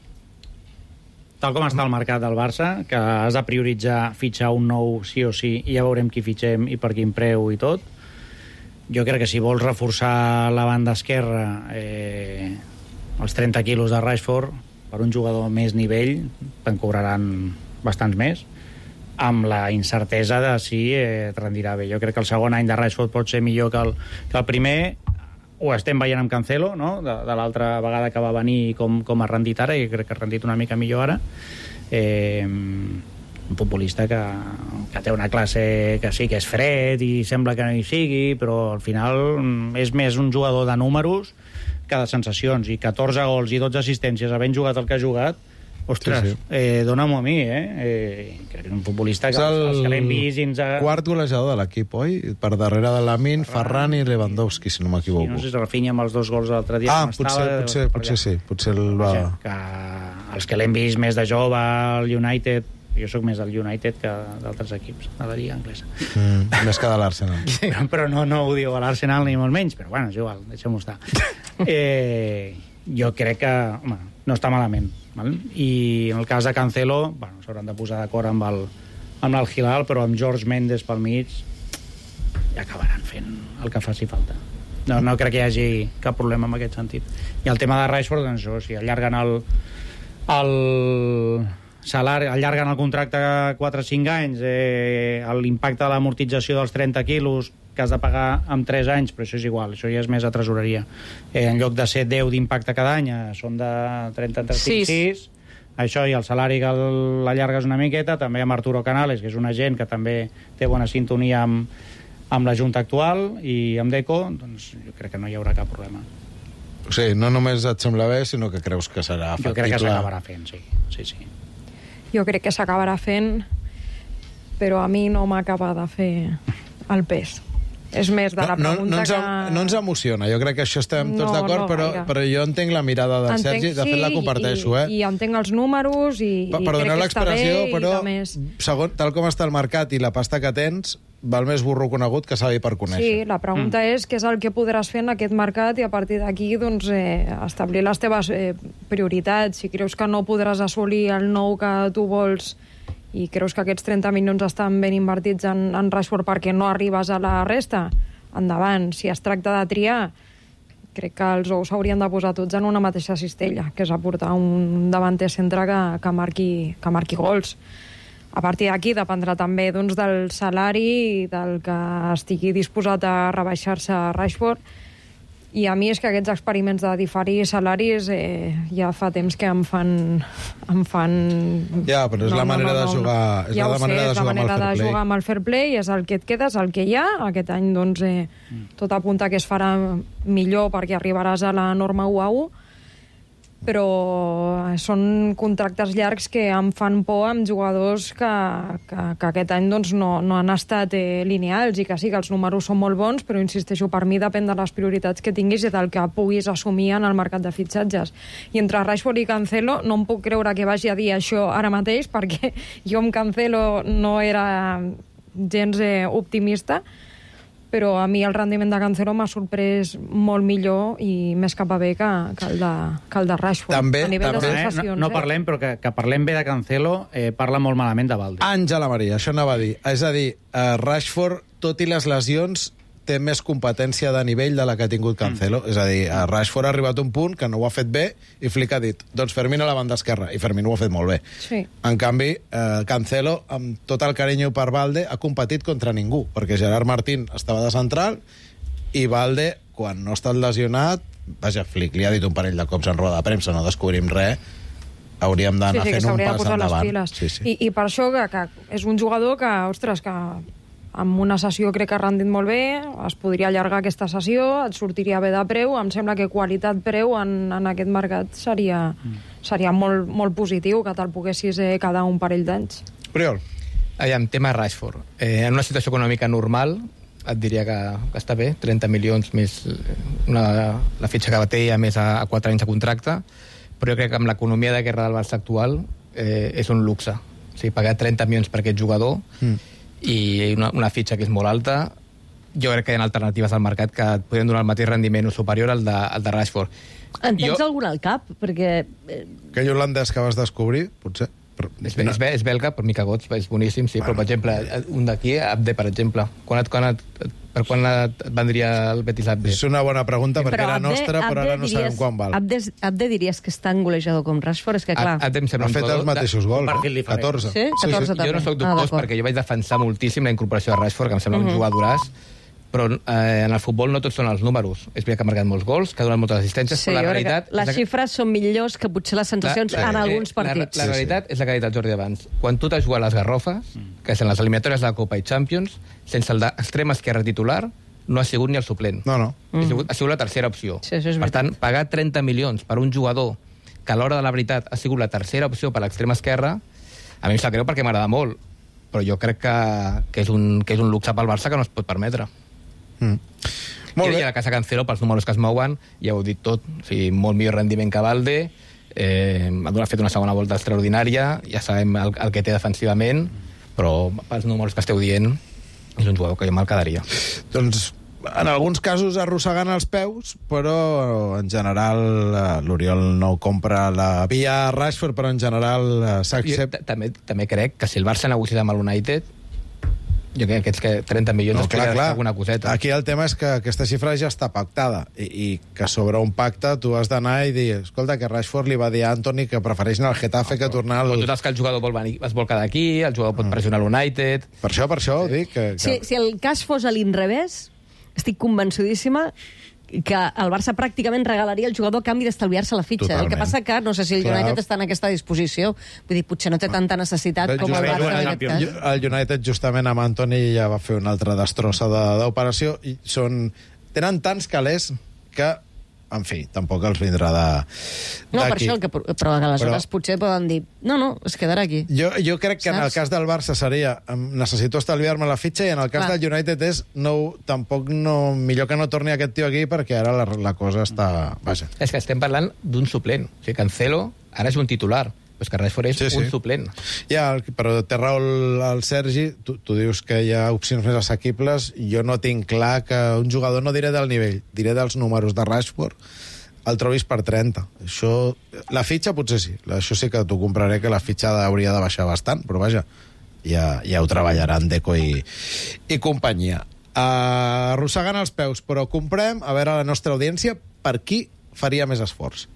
Tal com està el mercat del Barça, que has de prioritzar fitxar un nou sí o sí, i ja veurem qui fitxem i per quin preu i tot. Jo crec que si vols reforçar la banda esquerra, eh, els trenta quilos de Rashford, per un jugador més nivell, te'n cobraran bastants més, amb la incertesa de si eh, et rendirà bé. Jo crec que el segon any de Rashford pot ser millor que el, que el primer. Ho estem veient amb Cancelo, no? de, de l'altra vegada que va venir com, com ha rendit ara, i crec que ha rendit una mica millor ara. Eh, un futbolista que, que té una classe que sí que és fred i sembla que no hi sigui, però al final és més un jugador de números que de sensacions, i catorze gols i dotze assistències havent jugat el que ha jugat, ostres, sí, sí. Eh, dóna-m'ho a mi, eh? eh? Crec que és un futbolista que els, els que l'hem vist i ens ha... Quart golejador de l'equip, oi? Per darrere de Lamin, Ferran i Lewandowski, si no m'equivoco. Sí, no sé si Rafinha amb els dos gols de l'altre dia. Ah, potser, estava, potser, potser sí, potser el va... Que els que l'hem vist més de jove al United, jo sóc més del United que d'altres equips de la Lliga Anglesa. Mm, més que de l'Arsenal. Però no, no ho diu a l'Arsenal ni molt menys, però bueno, és igual, deixem-ho estar. Eh, jo crec que, home, no està malament. Val? I en el cas de Cancelo, bueno, s'hauran de posar d'acord amb el amb l'Al-Hilal, però amb George Mendes pel mig ja acabaran fent el que faci falta. No, no crec que hi hagi cap problema en aquest sentit. I el tema de Rashford, doncs això, si allarguen el, el salari, allarguen el contracte quatre o cinc anys, eh, l'impacte de l'amortització dels trenta quilos que has de pagar en tres anys, però això és igual, això ja és més a tresoreria. Eh, en lloc de ser deu d'impacte cada any, són de trenta a sis, això i el salari que l'allargues una miqueta, també amb Arturo Canales, que és un agent que també té bona sintonia amb, amb la Junta actual i amb Deco, doncs jo crec que no hi haurà cap problema. O sigui, no només et sembla bé, sinó que creus que serà factible. Jo crec que s'acabarà fent, sí. sí, sí. Jo crec que s'acabarà fent, però a mi no m'acaba de fer el pes. És més de la pregunta no, no, no ens, que... No ens emociona, jo crec que això estem tots no, d'acord, no, però, però jo entenc la mirada del entenc, Sergi, de fet la comparteixo, i, eh? I entenc els números, i, i perdoneu crec que està bé, però, més... segon, tal com està el mercat i la pasta que tens, val més burro conegut que savi per conèixer. Sí, la pregunta mm. és què és el que podràs fer en aquest mercat, i a partir d'aquí doncs, eh, establir les teves eh, prioritats. Si creus que no podràs assolir el nou que tu vols i creus que aquests trenta milions estan ben invertits en, en Rashford perquè no arribes a la resta, endavant. Si es tracta de triar, crec que els ous s'haurien de posar tots en una mateixa cistella, que és aportar un davanter centre que, que, marqui, que marqui gols. A partir d'aquí dependrà també doncs, del salari i del que estigui disposat a rebaixar-se a Rashford. I a mi és que aquests experiments de diferir salaris eh, ja fa temps que em fan... Em fan... Ja, però és no, la manera no, no, de jugar... És ja la sé, manera és la manera de jugar amb el fair play, és el que et queda, és el que hi ha. Aquest any, doncs, eh, tot apunta que es farà millor perquè arribaràs a la norma u a u, però són contractes llargs que em fan por amb jugadors que, que, que aquest any doncs, no, no han estat eh, lineals, i que sí que els números són molt bons, però insisteixo, per mi depèn de les prioritats que tinguis i del que puguis assumir en el mercat de fitxatges. I entre Rashford i Cancelo no em puc creure que vagi a dir això ara mateix, perquè jo amb Cancelo no era gens eh, optimista, però a mi el rendiment de Cancelo m'ha sorprès molt millor i més cap a bé que, que, el, de, que el de Rashford. També, a nivell també. de sensacions. Eh? No, no parlem, però que, que parlem bé de Cancelo, eh, parla molt malament de Valde. Àngela Maria, això anava a dir. És a dir, eh, Rashford, tot i les lesions, té més competència de nivell de la que ha tingut Cancelo. Mm. És a dir, a Rashford ha arribat a un punt que no ho ha fet bé i Flick ha dit, doncs Fermín a la banda esquerra, i Fermín ho ha fet molt bé. Sí. En canvi, eh, Cancelo, amb tot el carinyo per Valde, ha competit contra ningú, perquè Gerard Martín estava de central i Valde, quan no ha estat lesionat, vaja, Flick li ha dit un parell de cops en roda de premsa, no descobrim res, hauríem d'anar sí, sí, fent un pas de endavant. les Sí, sí. I, I per això que, que és un jugador que, ostres, que amb una sessió crec que ha rendit molt bé, es podria allargar aquesta sessió, et sortiria bé de preu, em sembla que qualitat-preu en, en aquest mercat seria, mm. seria molt, molt positiu que te'l poguessis eh, quedar un parell d'anys. Oriol. Aviam, tema Rashford. Eh, en una situació econòmica normal, et diria que, que està bé, trenta milions més una, la fitxa que té a més a, a quatre anys de contracte, però jo crec que amb l'economia de guerra del Barça actual eh, és un luxe. O sigui, pagar trenta milions per aquest jugador mm. i una, una fitxa que és molt alta, jo crec que hi ha alternatives al mercat que et podrien donar el mateix rendiment o superior al de, al de Rashford. En tens jo... algun al cap? Perquè... Aquell holandès que vas descobrir, potser? Però... És, és, és belga, per mi cagots, és boníssim, sí, bueno. Però, per exemple, un d'aquí, Abde, per exemple, quan et, quan et, per quan et vendria el Betis Abde? És una bona pregunta, perquè però era Abde, nostra, però Abde ara no diries, sabem quan val. Abde, Abde diries que és tan golejador com Rashford? És que, clar... Abde em sembla ha fet els mateixos gols, eh? catorze. Sí? catorze jo no sóc dubtós ah, perquè jo vaig defensar moltíssim la incorporació de Rashford, que em sembla uh -huh. un jugadoràs, però eh, en el futbol no tots són els números. És veritat que ha marcat molts gols, que ha donat moltes assistències, sí, però la realitat... Les que... xifres són millors que potser les sensacions la, en eh, alguns partits. La, la, la realitat sí, sí. és la que ha dit el Jordi abans. Quan tu t'has jugat les garrofes, que és en les eliminatòries de la Copa i Champions, sense el extrem esquerre titular, no ha sigut ni el suplent. No, no. Mm. Ha, sigut, ha sigut la tercera opció. Sí, això és per tant, pagar trenta milions per un jugador que a l'hora de la veritat ha sigut la tercera opció per l'extrem esquerre, a mi em sap greu perquè m'agrada molt, però jo crec que, que, és un, que és un luxe pel Barça que no es pot permetre. Mm. Molt I, bé. I a la casa Cancelo, pels números que es mouen, ja ho he dit tot. O sigui, molt millor rendiment que Valde, eh, ha fet una segona volta extraordinària, ja sabem el, el que té defensivament, però pels números que esteu dient, és un jugador que jo me'l quedaria. Doncs, en alguns casos arrossegant els peus, però en general l'Oriol no compra la via Rashford, però en general s'accepta. També, també crec que si el Barça negocia amb el United, jo crec que aquests que trenta milions no, clar, clar. alguna coseta. Aquí el tema és que aquesta xifra ja està pactada i, i que sobre un pacte tu has d'anar i dir, escolta, que Rashford li va dir a Anthony que prefereix anar al Getafe no, que tornar al... Però tu saps que el jugador vol venir, es vol quedar aquí, el jugador pot pressionar l'United... Per això, per això, ho dic. Que, que... Si, si el cas fos a l'inrevés, estic convençudíssima que el Barça pràcticament regalaria el jugador a canvi d'estalviar-se la fitxa. Totalment. El que passa que no sé si el United Clar. està en aquesta disposició. Vull dir, potser no té tanta necessitat el com el Barça en aquest cas. El United, justament, amb Anthony ja va fer una altra destrossa d'operació i són... tenen tants calés que, en fi, tampoc els vindrà de... No, per això, el que, però aleshores però... potser poden dir no, no, es quedarà aquí. Jo, jo crec que Saps? en el cas del Barça seria necessito estalviar-me la fitxa i en el cas Clar. del United és no, tampoc no, millor que no torni aquest tio aquí perquè ara la, la cosa està... Vaja. És que estem parlant d'un suplent. O sigui, Cancelo ara és un titular. Però és que Rashford és sí, sí. un suplent. Ja, però té raó el, el Sergi, tu, tu dius que hi ha opcions més assequibles, jo no tinc clar que un jugador, no diré del nivell, diré dels números de Rashford, el trobis per trenta. Això, la fitxa potser sí, això sí que t'ho compraré, que la fitxa hauria de baixar bastant, però vaja, ja, ja ho treballaran Deco i, i companyia. Uh, arrossegant els peus, però comprem, a veure la nostra audiència, per qui faria més esforç.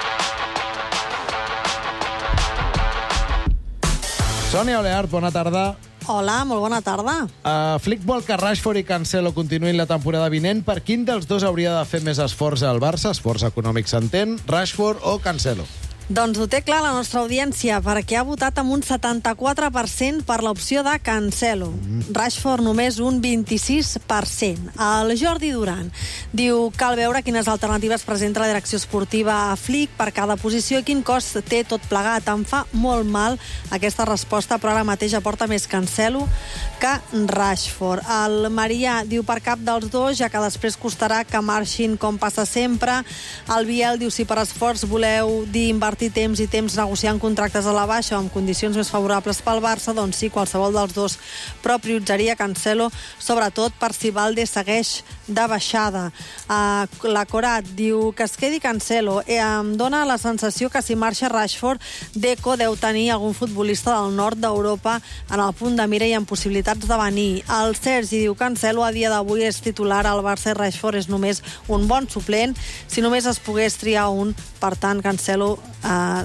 Sònia Oleart, bona tarda. Hola, molt bona tarda. Uh, Flick vol que Rashford i Cancelo continuïn la temporada vinent. Per quin dels dos hauria de fer més esforç al Barça? Esforç econòmic s'entén, Rashford o Cancelo? Doncs ho té clar la nostra audiència, perquè ha votat amb un setanta-quatre per cent per l'opció de Cancelo. Mm. Rashford només un vint-i-sis per cent. El Jordi Duran diu cal veure quines alternatives presenta la direcció esportiva a Flick per cada posició i quin cost té tot plegat. Em fa molt mal aquesta resposta, però ara mateix aporta més Cancelo que Rashford. El Marià diu per cap dels dos, ja que després costarà que marxin com passa sempre. El Biel diu si per esforç voleu dir invertir temps i temps negociant contractes a la baixa o amb condicions més favorables pel Barça, doncs sí, qualsevol dels dos, però prioritzaria Cancelo, sobretot per si Valde segueix de baixada. Uh, la Corat diu que es quedi Cancelo. Eh, em dona la sensació que si marxa Rashford, Deco deu tenir algun futbolista del nord d'Europa en el punt de mira i amb possibilitats de venir. El Sergi diu que Cancelo a dia d'avui és titular al Barça i Rashford és només un bon suplent. Si només es pogués triar un, per tant, Cancelo eh,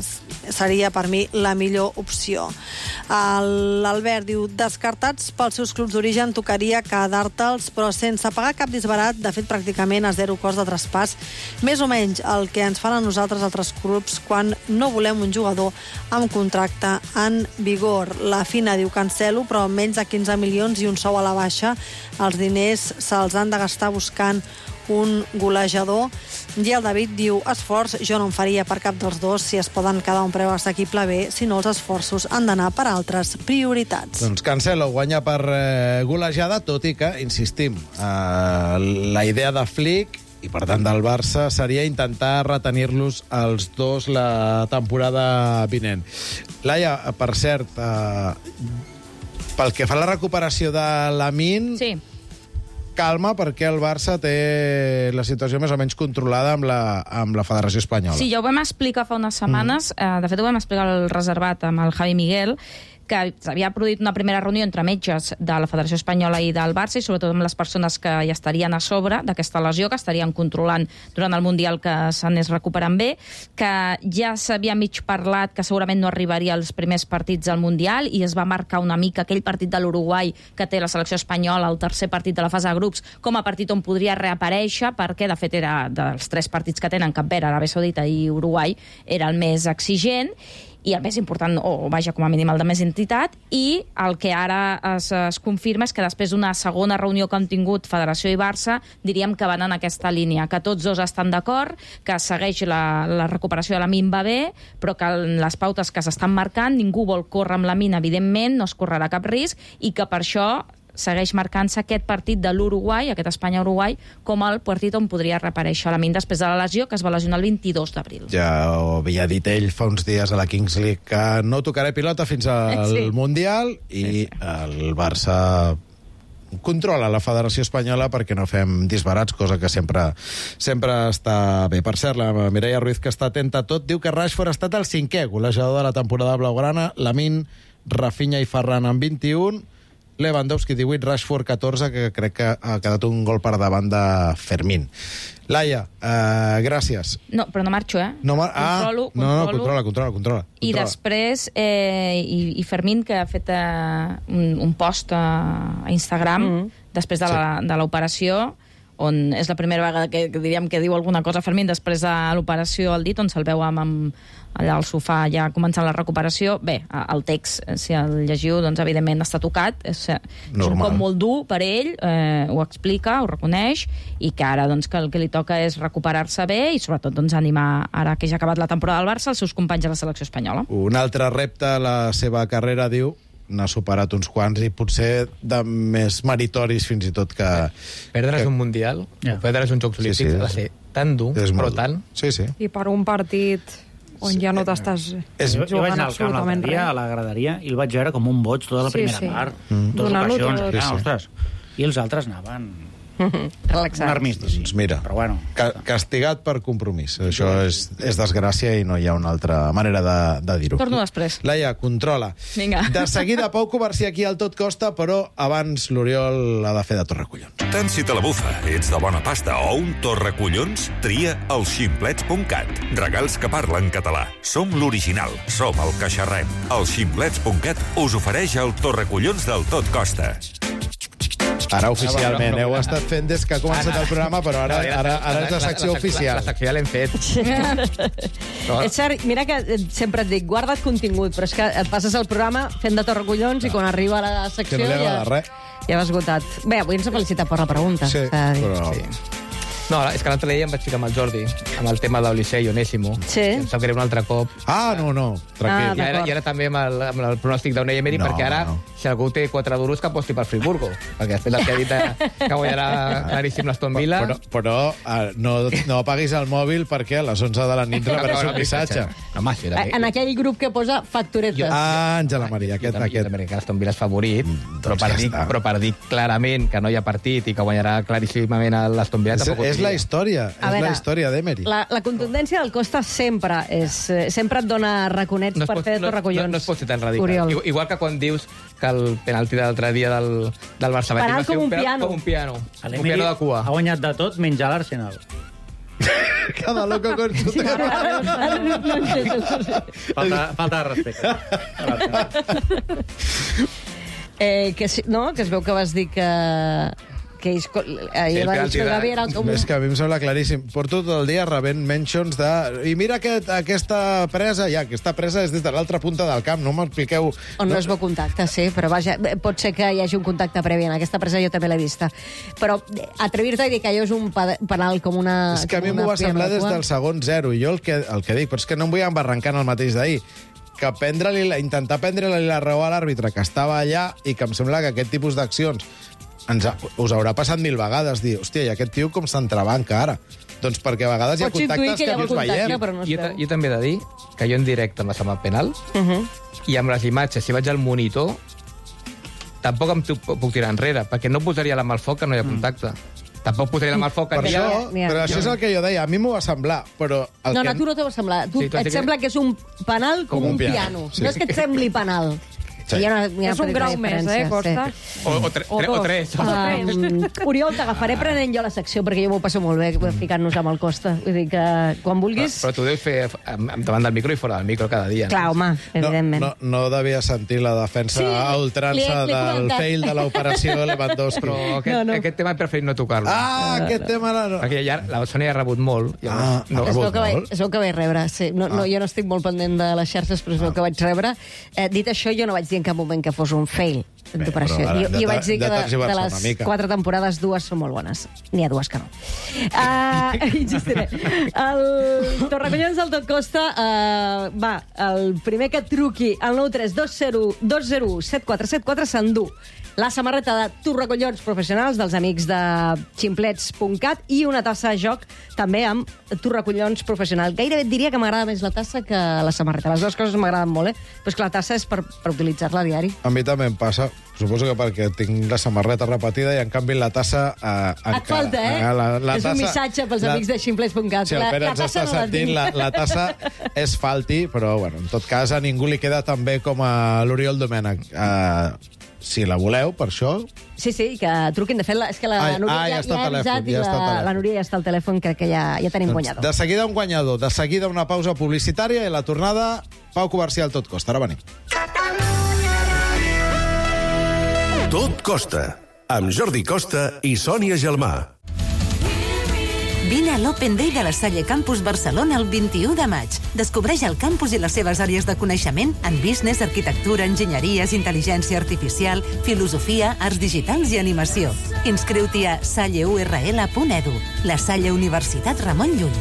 seria per mi la millor opció. L'Albert diu, descartats pels seus clubs d'origen, tocaria quedar-te'ls, però sense pagar cap disbarat, de fet pràcticament a zero cost de traspàs, més o menys el que ens fan a nosaltres altres clubs quan no volem un jugador amb contracte en vigor. La Fina diu, cancelo, però amb menys de quinze milions i un sou a la baixa, els diners se'ls han de gastar buscant un golejador. I el David diu, esforç, jo no en faria per cap dels dos si es poden quedar un preu assequible bé, si no els esforços han d'anar per altres prioritats. Doncs Cancelo guanya per eh, golejada, tot i que, insistim, eh, la idea de Flick i per tant del Barça seria intentar retenir-los els dos la temporada vinent. Laia, per cert, eh, pel que fa a la recuperació de Lamine, Sí. calma, perquè el Barça té la situació més o menys controlada amb la, amb la Federació Espanyola. Sí, ja ho vam explicar fa unes setmanes, mm. eh, de fet ho vam explicar al reservat amb el Javi Miguel, que s'havia produït una primera reunió entre metges de la Federació Espanyola i del Barça, i sobretot amb les persones que hi estarien a sobre d'aquesta lesió, que estarien controlant durant el Mundial que s'anés recuperant bé, que ja s'havia mig parlat que segurament no arribaria als primers partits del Mundial, i es va marcar una mica aquell partit de l'Uruguai que té la selecció espanyola, el tercer partit de la fase de grups, com a partit on podria reaparèixer, perquè de fet era dels tres partits que tenen, Cap Verd, Aràbia Saudita i Uruguai, era el més exigent i el més important, o vaja, com a mínim el de més entitat, i el que ara es, es confirma és que després d'una segona reunió que han tingut Federació i Barça, diríem que van en aquesta línia, que tots dos estan d'acord, que segueix la, la recuperació de Lamine va bé, però que les pautes que s'estan marcant, ningú vol córrer amb Lamine, evidentment, no es correrà cap risc, i que per això segueix marcant-se aquest partit de l'Uruguai, aquest Espanya-Uruguai, com el partit on podria reaparèixer Lamine després de la lesió, que es va lesionar el vint-i-dos d'abril. Ja ho havia dit ell fa uns dies a la Kings League, que no tocarà pilota fins al sí. Mundial, i sí, sí. el Barça controla la Federació Espanyola perquè no fem disbarats, cosa que sempre sempre està bé. Per cert, la Mireia Ruiz, que està atenta a tot, diu que Rashford ha estat el cinquè golejador de la temporada blaugrana, Lamine, Rafinha i Ferran amb vint-i-un, Lewandowski divuit, Rashford catorze, que crec que ha quedat un gol per davant de Fermín. Laia, eh, gràcies. No, però no marxo, eh? No mar controlo, ah, no, no, controla, controla, controla. I controla. després, eh, i, i Fermín, que ha fet eh, un, un post a, a Instagram, mm. després de la, de l'operació, on és la primera vegada que, que diríem que diu alguna cosa Fermín després de l'operació al dit, on se'l veu amb, amb allà al sofà ja començant la recuperació. Bé, el text, si el llegiu, doncs evidentment està tocat, és, és un cop molt dur per ell, eh, ho explica, ho reconeix, i que ara doncs, que el que li toca és recuperar-se bé i sobretot doncs, animar, ara que ja ha acabat la temporada del Barça, els seus companys de la selecció espanyola. Un altre repte a la seva carrera, diu, n'ha superat uns quants i potser de més meritoris fins i tot que... Perdre's que... un Mundial, yeah. o perdre's un Jocs Olímpics, sí, sí. ha de ser tan dur, és però molt... tant... Sí, sí. I per un partit on sí. ja no t'estàs jugant jo, jo absolutament res. A la graderia i el vaig veure com un boig tota la sí, primera sí. part. Mm. Totes ocasions. Sí, sí. Ah, ostres. I els altres anaven... Relaxats. Un armistici. Doncs mira, però bueno, ca castigat per compromís. Això és, és desgràcia i no hi ha una altra manera de, de dir-ho. Torno després. Laia, controla. Vinga. De seguida, Pau Covarsí aquí al Tot Costa, però abans l'Oriol ha de fer de torrecollons. Tant si te la bufa, ets de bona pasta o un torrecollons, tria el ximplets punt cat. Regals que parlen català. Som l'original, som el que xerrem. El ximplets punt cat us ofereix el torrecollons del Tot Costa. Ara oficialment, heu estat fent des que ha començat el programa, però ara, ara, ara és la secció oficial. La secció ja l'hem fet. És cert, mira que sempre et dic, guarda't contingut, però és que et passes el programa fent de torrecollons i quan arriba a la secció que no ja, ja l'has esgotat. Bé, avui ens ha felicitat per la pregunta. Sí, però... Sí. No, és que l'altre dia em vaig ficar amb el Jordi, amb el tema d'Olisei i Onésimo. Sí. Em sap greu un altre cop. Ah, no, no, tranquil. Ah, I, ara, I ara també amb el, amb el pronòstic d'Unai Emery, no, perquè ara, no. si algú té quatre duros, que aposti per Friburgo. Perquè després el que ha dit de, que guanyarà claríssim l'Aston Villa... Però, però uh, no, no apaguis el mòbil perquè a les onze de la nit rebràs un missatge. Home, sí, en aquell grup que posa facturetes. Ah, Àngela Maria, aquest, jo, aquest. Jo també que l'Aston Villa és favorit, mm, però, doncs per ja dir, però per dir clarament que no hi ha partit i que guanyarà claríssimament l'Aston Villa... És, és la història. A és veure, la història d'Emery. La, la contundència del Costa sempre és, sempre et dona raconets no per pot, fer no, torrecollons. No, no es pot ser tan radical. Oriol. Igual que quan dius que el penalti de l'altre dia del, del Barça va Penal ser com un, un piano. com un piano. Un L'Emery piano de cua. ha guanyat de tot menys a l'Arsenal. Cada loco con su tema. Falta, falta de respecte. Eh, que, si- no, que es veu que vas dir que... que ells, eh, Sí, el va dir penalti que de- Gavi era com un... És que a mi em sembla claríssim. Porto tot el dia rebent mentions de... I mira aquest, aquesta presa, ja, aquesta presa és des de l'altra punta del camp, no m'expliqueu... O no és bo contacte, sí, però vaja, pot ser que hi hagi un contacte previ en aquesta presa, jo també l'he vista. Però eh, atrevir-te a dir que allò és un pa- penal com una... És que a mi com m'ho una va semblar des pianola. del segon zero, i jo el que, el que dic, però és que no em vull embarrancar en el mateix d'ahir, que prendre-li, la- intentar prendre-li la raó a l'àrbitre que estava allà i que em sembla que aquest tipus d'accions ens ha, us haurà passat mil vegades dir, hòstia, i aquest tio com s'entrebanca ara? Doncs perquè a vegades hi ha Pots intuir contactes que hi que ha ni els contacte, veiem. però no es Jo, ta- veu. jo també he de dir que jo en directe em va semblar penal, Uh -huh. i amb les imatges, si vaig al monitor, tampoc em tu- puc tirar enrere, perquè no posaria la mà al foc que no hi ha contacte. Tampoc posaria la mà al foc Per que això, n'hi ha, n'hi ha. però això és el que jo deia, a mi m'ho va semblar, però... El No, que... no, a tu no t'ho va semblar. Tu, Sí, tu has et dit que- sembla que és un penal com, Com un un piano, piano. sí. No és que et sembli penal. Sí. Hi ha una, hi ha És una un petita grau més, diferència, eh, Costa? sí. O, o, tre, O tre, o dos. tres. Um, Oriol, t'agafaré prenent jo la secció, perquè jo m'ho passo molt bé ficant-nos amb el Costa. Vull dir que quan vulguis... Però tu deus fer am- am- davant del micro i fora del micro cada dia. Clar, home, No, evidentment. no, no devia sentir la defensa Sí, a li ultrança he- li he del comentat. fail de l'operació Lewandowski. Però aquest, No, no. aquest tema he preferit no tocar-lo. Ah, aquest tema... No. Perquè ja, la Sònia ha rebut molt. I Ah, no, ha Es veu, rebut que vaig, molt? es veu que vaig rebre, sí. No, no, jo no estic molt pendent de les xarxes, però es veu que vaig rebre. Eh, dit això, jo no vaig dir en cap moment que fos un fail d'operació. però ara Jo, hem de jo vaig dir que de de, de tergiversar una les mica. quatre temporades, dues són molt bones. N'hi ha dues que no. Uh, insistiré. El Torracollons del Tot Costa, uh, va, el primer que truqui al nou tres dos zero u set quatre set quatre s'endú la samarreta de Torracollons professionals dels amics de ximplets punt cat i una tassa a joc també amb Torracollons professional. Gairebé et diria que m'agrada més la tassa que la samarreta. Les dues coses m'agraden molt, eh? Però és que la tassa és per, per utilitzar-la a diari. A mi també em passa. Suposo que perquè tinc la samarreta repetida i, en canvi, la tassa... Eh, Et falta, eh? La, la és un missatge pels la, amics de ximplets punt cat. Si el la, Pere la ens tassa està no la sentint, tinc. la, la tassa és falti, però, bueno, en tot cas, a ningú li queda tan bé com a l'Oriol Domènech. Uh, si la voleu, per això... Sí, sí, que truquin. De fet, la, és que la Ai, Núria ah, ja ja, està ja ha al telèfon, avisat i ja està al la, telèfon. la Núria ja està al telèfon, crec que ja, ja tenim guanyador. De seguida un guanyador, de seguida una pausa publicitària i la tornada Pau Comercial Tot Costa. Ara venim. Tot Costa, amb Jordi Costa i Sònia Gelmà. Vine a l'Open Day de la Salle Campus Barcelona el vint-i-u de maig. Descobreix el campus i les seves àrees de coneixement en business, arquitectura, enginyeries, intel·ligència artificial, filosofia, arts digitals i animació. Inscriu-t'hi a salle u erre ele punt edu. La Salle Universitat Ramon Llull.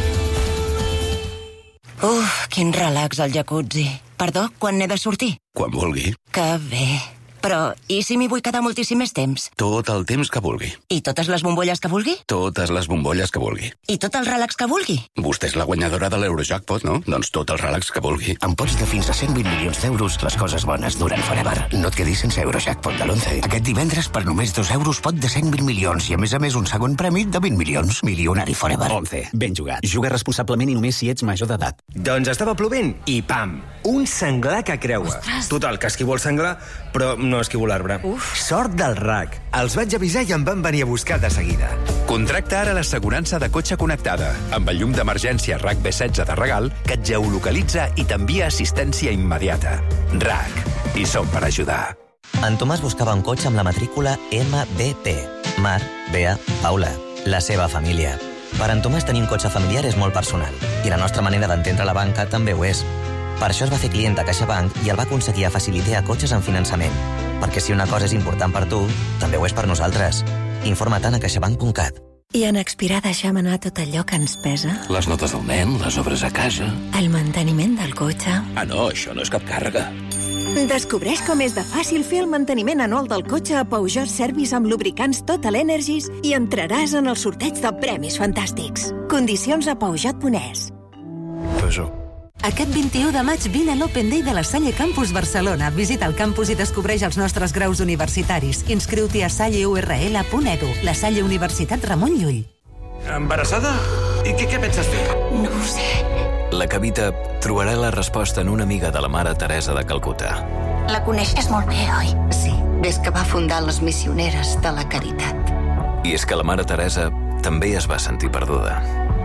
Uf, quin relax al jacuzzi. Perdó, quan n'he de sortir? Quan vulgui. Que bé. Però, i si m'hi vull quedar moltíssim més temps? Tot el temps que vulgui. I totes les bombolles que vulgui? Totes les bombolles que vulgui. I tot el relax que vulgui? Vostè és la guanyadora de l'Eurojackpot, no? Doncs tot el relax que vulgui. Amb pots de fins a cent vint milions d'euros, les coses bones duren forever. No et quedis sense Eurojackpot de l'onze. Aquest divendres, per només dos euros, pot de cent vint milions i, a més a més, un segon premi de vint milions. Milionari forever. once. Ben jugat. Juga responsablement i només si ets major d'edat. Doncs estava plovent i pam! Un senglar que creua. Ostres. Total, que esquivo el senglar, però no esquivo l'arbre. Uf. Sort del R A C. Els vaig avisar i em van venir a buscar de seguida. Contracta ara l'assegurança de cotxe connectada amb el llum d'emergència R A C B setze de regal que et geolocalitza i t'envia assistència immediata. R A C. I som per ajudar. En Tomàs buscava un cotxe amb la matrícula ema be pe. Mar, Bea, Paula. La seva família. Per en Tomàs tenir un cotxe familiar és molt personal i la nostra manera d'entendre la banca també ho és. Per això es va fer client de CaixaBank i el va aconseguir a Facilitea cotxes en finançament. Perquè si una cosa és important per tu, també ho és per nosaltres. Informa't a caixabank punt cat. I en expirar deixar anar tot allò que ens pesa? Les notes del nen, les obres a casa... El manteniment del cotxe? Ah, no, això no és cap càrrega. Descobreix com és de fàcil fer el manteniment anual del cotxe a Peugeot Service amb lubricants Total Energies i entraràs en el sorteig de premis fantàstics. Condicions a peugeot punt es. Peugeot. Aquest vint-i-u de maig vine a l'Open Day de la Salle Campus Barcelona. Visita el campus i descobreix els nostres graus universitaris. Inscriu-t'hi a salle u erre ele punt edu. La Salle Universitat Ramon Llull. Embarassada? I què, què penses fer? No ho sé. La Cavita trobarà la resposta en una amiga de la Mare Teresa de Calcuta. La coneixes molt bé, oi? Sí, des que va fundar les Missioneres de la Caritat. I és que la Mare Teresa també es va sentir perduda.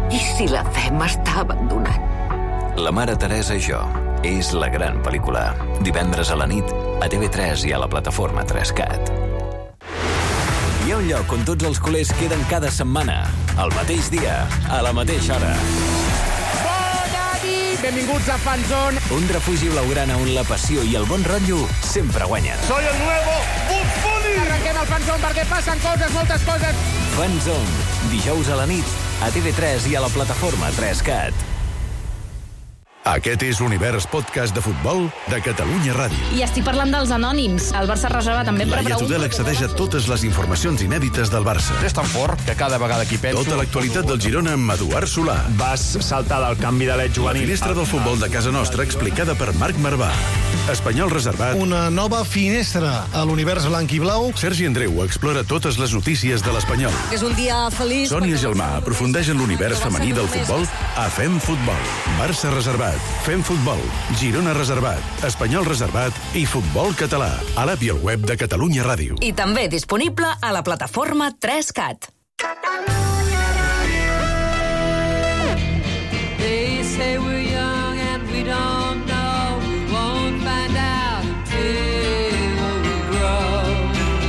I si la fe m'està abandonant? La mare Teresa i jo és la gran pel·lícula. Divendres a la nit, a T V tres i a la plataforma tres cat. Hi ha un lloc on tots els culers queden cada setmana, al mateix dia, a la mateixa hora. Bona nit! Benvinguts a Fanzone. Un refugi blaugrana on la passió i el bon rotllo sempre guanyen. Soy el nuevo Bugs Bunny! Arrenquem el Fanzone perquè passen coses, moltes coses. Fanzone, dijous a la nit, a T V tres i a la plataforma tres cat. Aquest és l'Univers Podcast de Futbol de Catalunya Ràdio. I estic parlant dels anònims. El Barça reserva també per Laia Tudel accedeix a totes les informacions inèdites del Barça. És tan fort que cada vegada que hi penso... Tota l'actualitat del Girona amb Eduard Solà. Vas saltar del canvi de l'Ed juvenil. La finestra del futbol de casa nostra explicada per Marc Marvà. Espanyol reservat. Una nova finestra a l'univers blanc i blau. Sergi Andreu explora totes les notícies de l'Espanyol. És un dia feliç. Sònia Gelmà aprofundeix en l'univers femení del futbol a Fem Futbol. Barça reservat. Fem Futbol, Girona reservat, Espanyol reservat i Futbol català, a l'app i al web de Catalunya Ràdio. I també disponible a la plataforma tres cat. They say we're young and we don't know. We won't find out until we grow.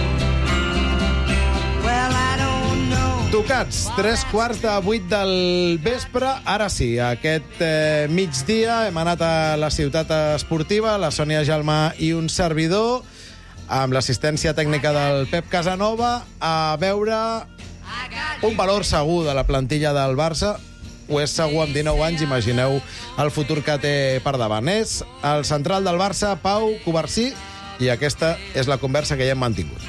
Well, I don't know. Tocats, tres quarts de vuit del vespre. Ara sí, aquest eh, migdia hem anat a la ciutat esportiva, la Sònia Gelmà i un servidor, amb l'assistència tècnica del Pep Casanova, a veure un valor segur de la plantilla del Barça. Ho és segur amb dinou anys, imagineu el futur que té per davant. És el central del Barça, Pau Cubarsí, i aquesta és la conversa que ja hem mantingut.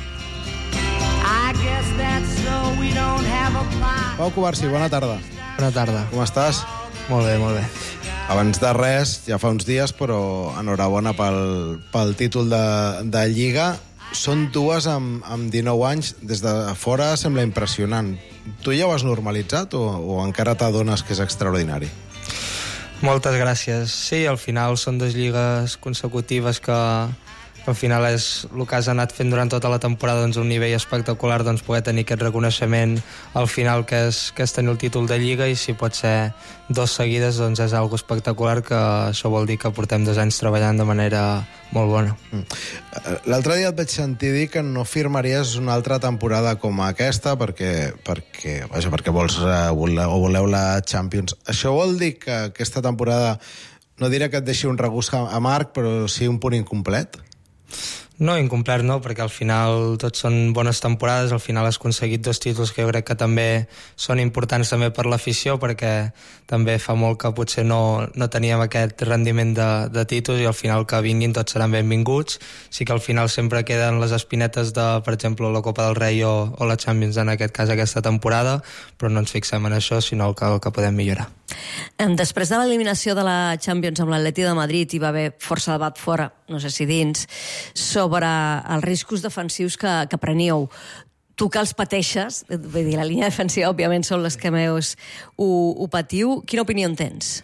Pau Cubarsí, bona tarda. Bona tarda. Com estàs? Molt bé, molt bé. Abans de res, ja fa uns dies, però enhorabona pel, pel títol de, de Lliga. Són dues amb, amb dinou anys. Des de fora sembla impressionant. Tu ja ho has normalitzat o, o encara t'adones que és extraordinari? Moltes gràcies. Sí, al final són dues lligues consecutives que, que al final és el que has anat fent durant tota la temporada, doncs, un nivell espectacular, doncs, poder tenir aquest reconeixement al final, que és, que és tenir el títol de Lliga, i si pot ser dos seguides, doncs és algo espectacular, que això vol dir que portem dos anys treballant de manera molt bona. Mm. L'altre dia et vaig sentir dir que no firmaries una altra temporada com aquesta perquè, perquè, vaja, perquè vols, uh, voleu, voleu la Champions. Això vol dir que aquesta temporada, no diré que et deixi un regust amarg, però sí un punt incomplet? No, incomplet no, perquè al final tot són bones temporades. Al final has aconseguit dos títols que jo crec que també són importants també per l'afició, perquè també fa molt que potser no, no teníem aquest rendiment de, de títols, i al final que vinguin tots seran benvinguts. Sí que al final sempre queden les espinetes de, per exemple, la Copa del Rei o, o la Champions, en aquest cas aquesta temporada, però no ens fixem en això, sinó que, que podem millorar. Després de l'eliminació de la Champions amb l'Atleti de Madrid hi va haver força debat fora, no sé si dins, sobre els riscos defensius que, que preníeu. Tu que els pateixes, vull dir, la línia defensiva òbviament són les que més ho, ho patiu. Quina opinió en tens?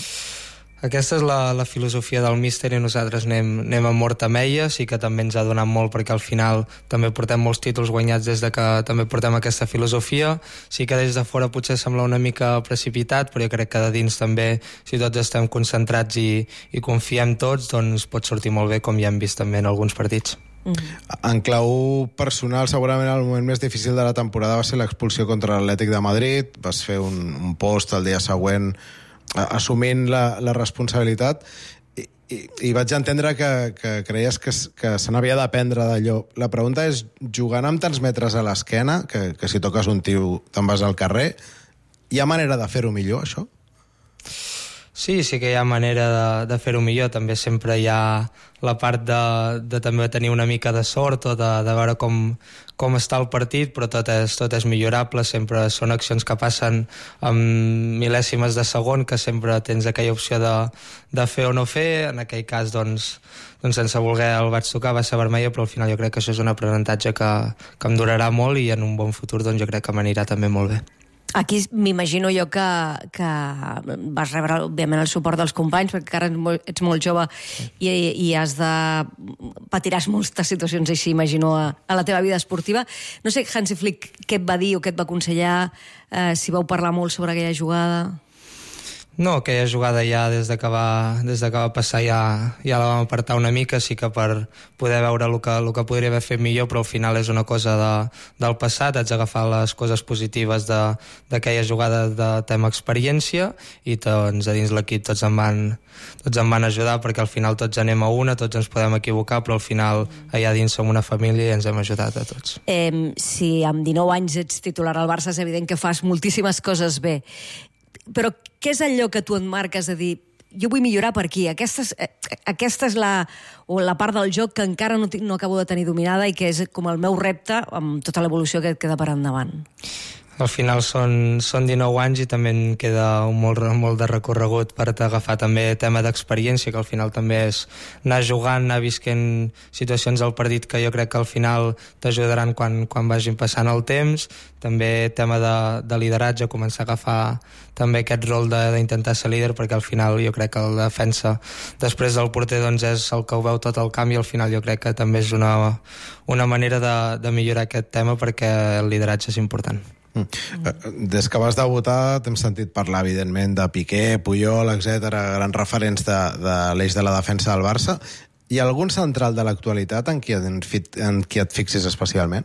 Aquesta és la, la filosofia del míster, i nosaltres anem, anem a mort amb ella. Sí que també ens ha donat molt, perquè al final també portem molts títols guanyats des de que també portem aquesta filosofia. Sí que des de fora potser sembla una mica precipitat, però jo crec que de dins també, si tots estem concentrats i, i confiem tots, doncs pot sortir molt bé, com ja hem vist també en alguns partits. Mm-hmm. En clau personal, segurament el moment més difícil de la temporada va ser l'expulsió contra l'Atlètic de Madrid. Vas fer un, un post el dia següent assumint la, la responsabilitat, i, i, i vaig entendre que, que creies que, que se n'havia d'aprendre d'allò. La pregunta és, jugant amb tants metres a l'esquena, que, que si toques un tio te'n vas al carrer, hi ha manera de fer-ho millor, això? Sí, sí que hi ha manera de, de fer-ho millor. També sempre hi ha la part de, de també tenir una mica de sort, o de, de veure com, com està el partit, però tot és, tot és millorable. Sempre són accions que passen amb mil·lèsimes de segon, que sempre tens aquella opció de, de fer o no fer. En aquell cas, doncs, doncs sense voler el vaig tocar, va ser vermella, però al final jo crec que això és un aprenentatge que, que em durarà molt, i en un bon futur doncs, jo crec que m'anirà també molt bé. Aquí m'imagino jo que, que vas rebre, òbviament, el suport dels companys, perquè encara ets molt, ets molt jove i, i has de... patiràs moltes situacions així, imagino, a, a la teva vida esportiva. No sé, Hansi Flick, què et va dir o què et va aconsellar? Eh, si vau parlar molt sobre aquella jugada... No, aquella jugada ja des de que va, des de que va passar ja, ja la vam apartar una mica, sí que per poder veure el que, el que podria haver fet millor, però al final és una cosa de, del passat, haig d'agafar les coses positives d'aquella jugada de tema experiència i doncs a dins l'equip tots em van, tots em van ajudar perquè al final tots anem a una, tots ens podem equivocar, però al final allà dins som una família i ens hem ajudat a tots. Eh, si amb dinou anys ets titular al Barça és evident que fas moltíssimes coses bé. Però què és allò que tu et marques a dir jo vull millorar per aquí, aquesta és, aquesta és la, o la part del joc que encara no, no acabo de tenir dominada i que és com el meu repte amb tota l'evolució que et queda per endavant? Al final són, són dinou anys i també en queda un molt, molt de recorregut per agafar també tema d'experiència, que al final també és anar jugant, anar visquent situacions al partit que jo crec que al final t'ajudaran quan, quan vagin passant el temps. També tema de, de lideratge, començar a agafar també aquest rol d'intentar ser líder, perquè al final jo crec que la defensa després del porter doncs és el que ho veu tot el camp i al final jo crec que també és una, una manera de, de millorar aquest tema perquè el lideratge és important. Mm. Des que vas debutar t'hem sentit parlar evidentment de Piqué, Puyol, etcètera, grans referents de, de l'eix de la defensa del Barça. Hi ha algun central de l'actualitat en qui, en, en qui et fixis especialment?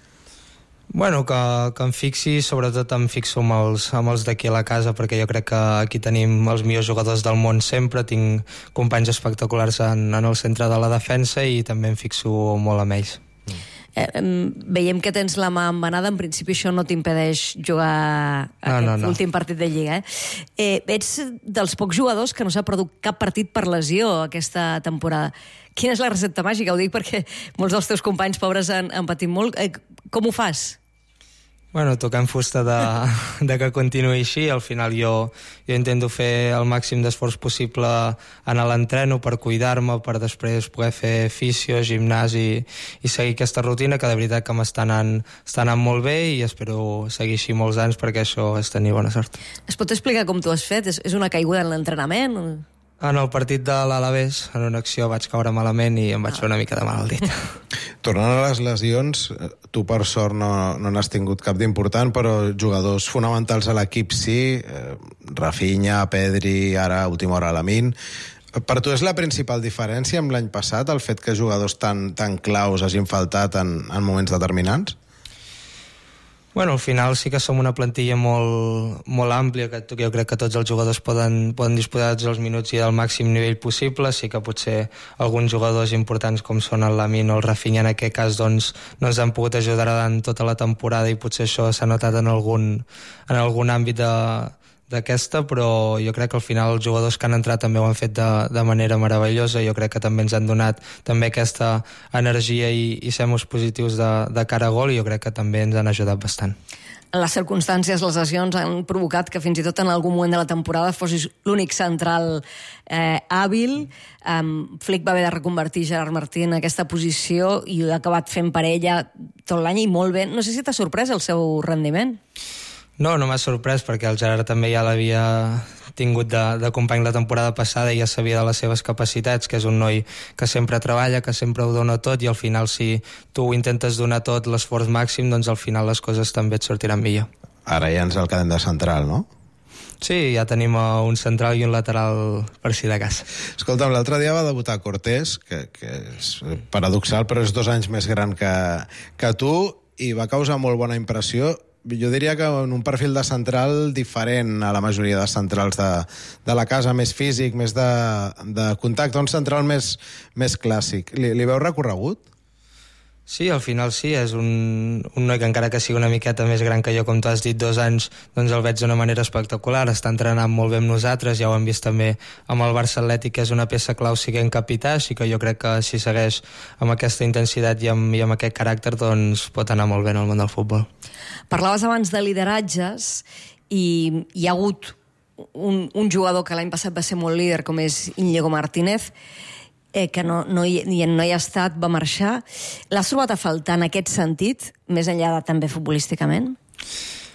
Bueno, que, que em fixi, sobretot em fixo amb els, amb els d'aquí a la casa, perquè jo crec que aquí tenim els millors jugadors del món sempre, tinc companys espectaculars en, en el centre de la defensa i també em fixo molt amb ells. Eh, veiem que tens la mà embenada, en principi això no t'impedeix jugar no, aquest no, no. últim partit de Lliga. Eh? Eh, ets dels pocs jugadors que no s'ha perdut cap partit per lesió aquesta temporada. Quina és la recepta màgica? Ho dic perquè molts dels teus companys pobres han, han patit molt. Eh, com ho fas? Bueno, tocant fusta de, de que continuï així. Al final jo, jo intento fer el màxim d'esforç possible en l'entreno per cuidar-me, per després poder fer fisio, gimnàs i, i seguir aquesta rutina, que de veritat que m'està anant, està anant molt bé i espero seguir així molts anys perquè això és tenir bona sort. Es pot explicar com t'ho has fet? És, és una caiguda en l'entrenament? En el partit de l'Alavés, en una acció vaig caure malament i em vaig fer una mica de mal al dit. Tornant a les lesions, tu per sort no, no n'has tingut cap d'important, però jugadors fonamentals a l'equip sí, eh, Rafinha, Pedri, ara a última hora Lamine. Per tu és la principal diferència amb l'any passat, el fet que jugadors tan, tan claus hagin faltat en, en moments determinants? Bueno, al final sí que som una plantilla molt, molt àmplia, que jo crec que tots els jugadors poden, poden disposar tots els minuts i del màxim nivell possible. Sí que potser alguns jugadors importants com són el Lamine o el Rafinha en aquest cas doncs, no ens han pogut ajudar en tota la temporada i potser això s'ha notat en algun, en algun àmbit de d'aquesta, però jo crec que al final els jugadors que han entrat també ho han fet de, de manera meravellosa. Jo crec que també ens han donat també aquesta energia i, i semos positius de, de cara a gol i jo crec que també ens han ajudat bastant. Les circumstàncies, les lesions han provocat que fins i tot en algun moment de la temporada fossis l'únic central eh, hàbil. Um, Flick va haver de reconvertir Gerard Martí en aquesta posició i ha acabat fent parella tot l'any i molt bé. No sé si t'ha sorprès el seu rendiment. No, no m'ha sorprès perquè el Gerard també ja l'havia tingut de, de company la temporada passada i ja sabia de les seves capacitats, que és un noi que sempre treballa, que sempre ho dona tot i al final si tu intentes donar tot l'esforç màxim, doncs al final les coses també et sortiran millor. Ara ja ens el quedem de central, no? Sí, ja tenim un central i un lateral per si de cas. Escolta'm, l'altre dia va debutar Cortés, que, que és paradoxal, però és dos anys més gran que, que tu i va causar molt bona impressió. Jo diria que en un perfil de central diferent a la majoria de centrals de, de la casa, més físic, més de, de contacte, un central més, més clàssic. Li, li veu recorregut? Sí, al final sí, és un, un noi que encara que sigui una miqueta més gran que jo, com tu has dit, dos anys, doncs el veig d'una manera espectacular, està entrenant molt bé amb nosaltres, ja ho hem vist també amb el Barça Atlètic, que és una peça clau siguent capità, així que jo crec que si segueix amb aquesta intensitat i amb, i amb aquest caràcter, doncs pot anar molt bé en el món del futbol. Parlaves abans de lideratges i hi ha hagut un, un jugador que l'any passat va ser molt líder, com és Íñigo Martínez, eh, que no, no, hi, no hi ha estat, va marxar. L'has trobat a faltar en aquest sentit, més enllà de també futbolísticament?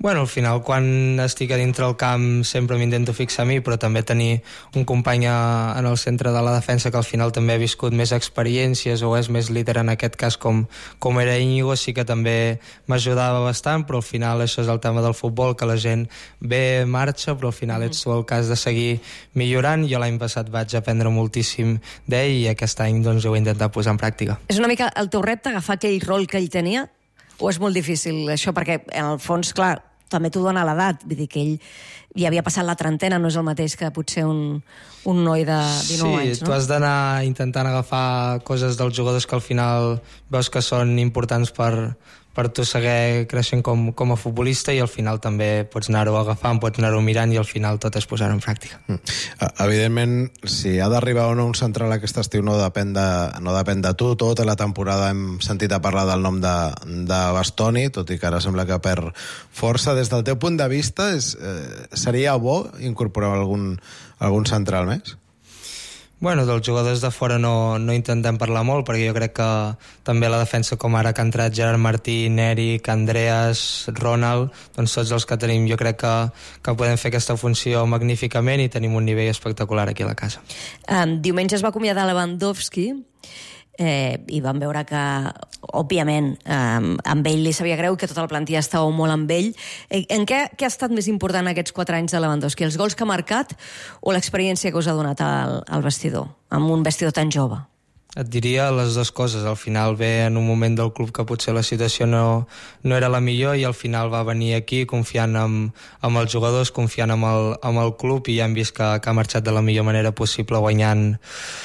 Bueno, al final, quan estic a dintre el camp sempre m'intento fixar a mi, però també tenir un company en el centre de la defensa que al final també ha viscut més experiències o és més líder en aquest cas com, com era Íñigo, sí que també m'ajudava bastant, però al final això és el tema del futbol, que la gent ve, marxa, però al final ets tu el cas de seguir millorant. Jo l'any passat vaig aprendre moltíssim d'ell i aquest any doncs, ho he intentat posar en pràctica. És una mica el teu repte agafar aquell rol que ell tenia? O és molt difícil això? Perquè en el fons, clar, també t'ho dona l'edat, vull dir que ell ja havia passat la trentena, no és el mateix que potser un, un noi de dinou anys, no? Sí, tu has d'anar intentant agafar coses dels jugadors que al final veus que són importants per, per tu seguir creixent com, com a futbolista, i al final també pots anar-ho agafant, pots anar-ho mirant i al final tot és posar-ho en pràctica. Mm. Evidentment, si ha d'arribar o no un central aquest estiu no depèn de, no depèn de tu. Tota la temporada hem sentit a parlar del nom de, de Bastoni, tot i que ara sembla que perd força. Des del teu punt de vista, és, eh, seria bo incorporar algun, algun central més? Bueno, dels jugadors de fora no, no intentem parlar molt, perquè jo crec que també la defensa, com ara que ha entrat Gerard Martí, Eric, Andreas, Ronald, doncs tots els que tenim, jo crec que, que podem fer aquesta funció magníficament i tenim un nivell espectacular aquí a la casa. Um, diumenge es va acomiadar Lewandowski, eh, i vam veure que, òbviament, eh, amb ell li sabia greu, que tota la plantilla estava molt amb ell. Eh, en què, què ha estat més important aquests quatre anys de Lewandowski? Els gols que ha marcat o l'experiència que us ha donat al, al vestidor, amb un vestidor tan jove? Et diria les dues coses. Al final ve en un moment del club que potser la situació no, no era la millor, i al final va venir aquí confiant en, en els jugadors, confiant en el, en el club, i ja hem vist que, que ha marxat de la millor manera possible, guanyant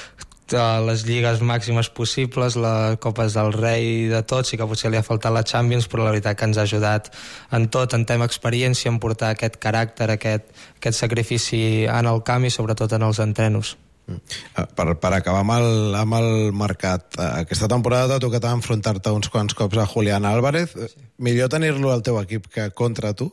les lligues màximes possibles, les Copes del Rei, de tot. Sí que potser li ha faltat la Champions, però la veritat que ens ha ajudat en tot, en tema experiència, en portar aquest caràcter, aquest, aquest sacrifici en el camp i sobretot en els entrenos. Per, per acabar amb el, amb el mercat, aquesta temporada t'ha tocat enfrontar-te uns quants cops a Julián Álvarez. Sí. Millor tenir-lo al teu equip que contra tu?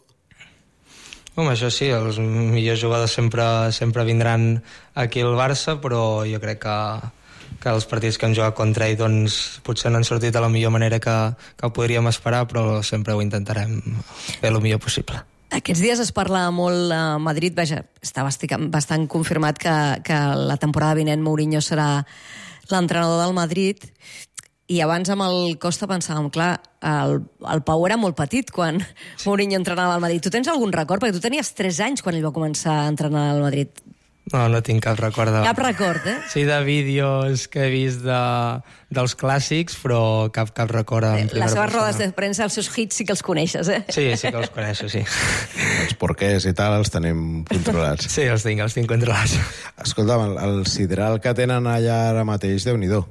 Home, això sí, els millors jugadors sempre, sempre vindran aquí al Barça, però jo crec que, que els partits que hem jugat contra ell doncs, potser no han sortit de la millor manera que, que podríem esperar, però sempre ho intentarem fer el millor possible. Aquests dies es parla molt a Madrid, vaja, està bastant confirmat que, que la temporada vinent Mourinho serà l'entrenador del Madrid, i abans amb el Costa pensàvem, clar, el, el Pau era molt petit quan sí. Mourinho entrenava al Madrid. Tu tens algun record? Perquè tu tenies tres anys quan ell va començar a entrenar al Madrid. No, no tinc cap record. De... Cap record, eh? Sí, de vídeos que he vist de, dels clàssics, però cap, cap record en primera persona. Les seves rodes de premsa, els seus hits sí que els coneixes, eh? Sí, sí que els coneixo, sí. Els porquers i tal els tenim controlats. Sí, els tinc, els tinc controlats. Escolta'm, el, el sidral que tenen allà ara mateix, Déu-n'hi-do.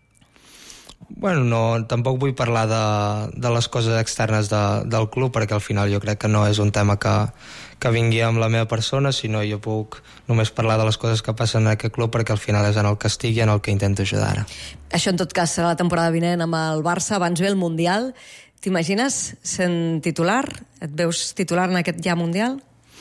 Bueno, no, tampoc vull parlar de, de les coses externes de, del club, perquè al final jo crec que no és un tema que, que vingui amb la meva persona, sinó jo puc només parlar de les coses que passen en aquest club, perquè al final és en el que estic i en el que intento ajudar ara. Això en tot cas serà la temporada vinent amb el Barça, abans ve el Mundial. T'imagines sent titular? Et veus titular en aquest ja Mundial?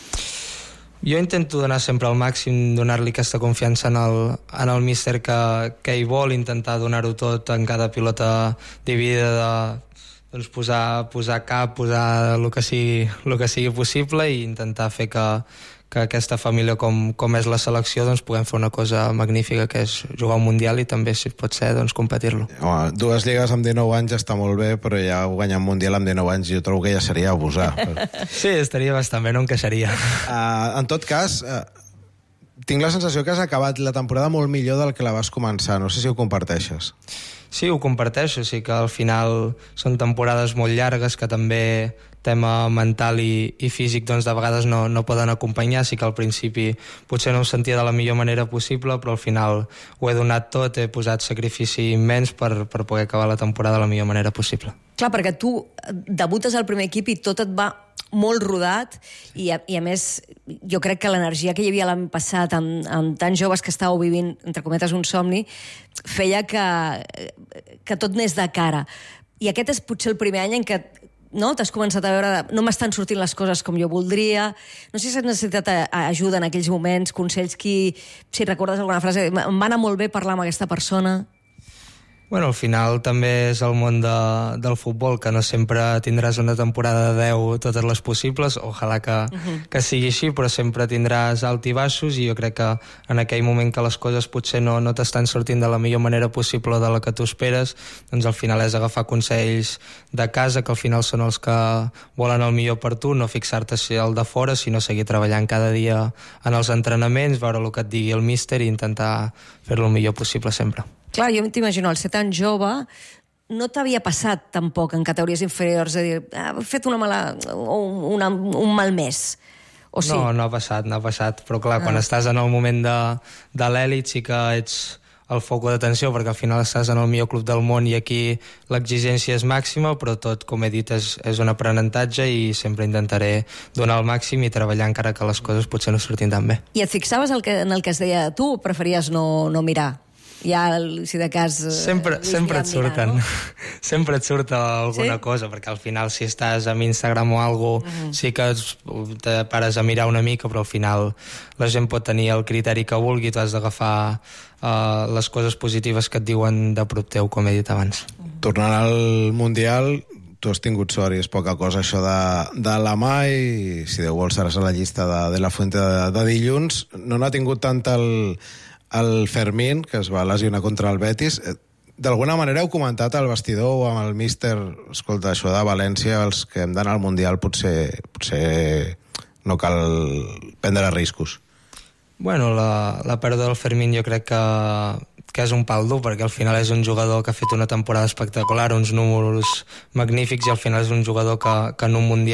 Jo intento donar sempre al màxim, donar-li aquesta confiança en el, en el míster que, que ell vol, intentar donar-ho tot en cada pilota dividida, de, doncs posar, posar cap, posar el que sigui, el que sigui possible, i intentar fer que, que aquesta família com, com és la selecció doncs puguem fer una cosa magnífica, que és jugar un Mundial i també, si pot ser, doncs competir-lo. Home, dues lligues amb dinou anys està molt bé, però ja guanyar un Mundial amb dinou anys jo trobo que ja seria abusar. Sí, estaria bastant bé, no em queixaria. Uh, en tot cas, uh, tinc la sensació que has acabat la temporada molt millor del que la vas començar. No sé si ho comparteixes. Sí, ho comparteixo. Sí que al final són temporades molt llargues que també tema mental i, i físic doncs de vegades no, no poden acompanyar. Sí que al principi potser no em sentia de la millor manera possible, però al final ho he donat tot, he posat sacrifici immens per, per poder acabar la temporada de la millor manera possible. Clar, perquè tu debutes al primer equip i tot et va molt rodat, i a, i a més jo crec que l'energia que hi havia l'any passat amb, amb tants joves que estàveu vivint, entre cometes, un somni, feia que, que tot anés de cara. I aquest és potser el primer any en què no? T'has començat a veure, no m'estan sortint les coses com jo voldria, no sé si has necessitat ajuda en aquells moments, consells, qui, si recordes alguna frase, em va anar molt bé parlar amb aquesta persona. Bueno, al final també és el món de, del futbol, que no sempre tindràs una temporada de deu totes les possibles, ojalà que, uh-huh. que sigui així, però sempre tindràs alt i baixos, i jo crec que en aquell moment que les coses potser no, no t'estan sortint de la millor manera possible de la que tu esperes, doncs al final és agafar consells de casa, que al final són els que volen el millor per tu, no fixar-te al de fora, sinó seguir treballant cada dia en els entrenaments, veure el que et digui el míster i intentar fer-lo el millor possible sempre. Clar, jo t'imagino, al ser tan jove, no t'havia passat tampoc en categories inferiors a dir, ah, he fet una mala, una, un mal mes. O sí? No, no ha passat, no ha passat. Però clar, ah. quan estàs en el moment de, de l'èlit sí que ets el foc d'atenció, perquè al final estàs en el millor club del món i aquí l'exigència és màxima, però tot, com he dit, és, és un aprenentatge i sempre intentaré donar el màxim i treballar encara que les coses potser no surtin tan bé. I et fixaves el que, en el que es deia tu o preferies no, no mirar? Ja, si de cas... Sempre, sempre et surten. Mirar, no? Sempre et surt alguna sí? cosa, perquè al final si estàs amb Instagram o alguna cosa, mm. sí que te pares a mirar una mica, però al final la gent pot tenir el criteri que vulgui, tu has d'agafar uh, les coses positives que et diuen de prop teu, com he dit abans. Tornant al Mundial, tu has tingut sort i és poca cosa això de, de la mà, i si Déu vol seràs a la llista de, de la Fuente de, de dilluns. No n'ha tingut tant el... el Fermín, que es va lesionar contra el Betis. D'alguna manera heu comentat al vestidor o amb el míster, escolta, això de València, els que hem d'anar al Mundial potser, potser no cal prendre riscos. Bueno, la, la pèrdua del Fermín jo crec que, que és un pal dur, perquè al final és un jugador que ha fet una temporada espectacular, uns números magnífics, i al final és un jugador que, que en un Mundial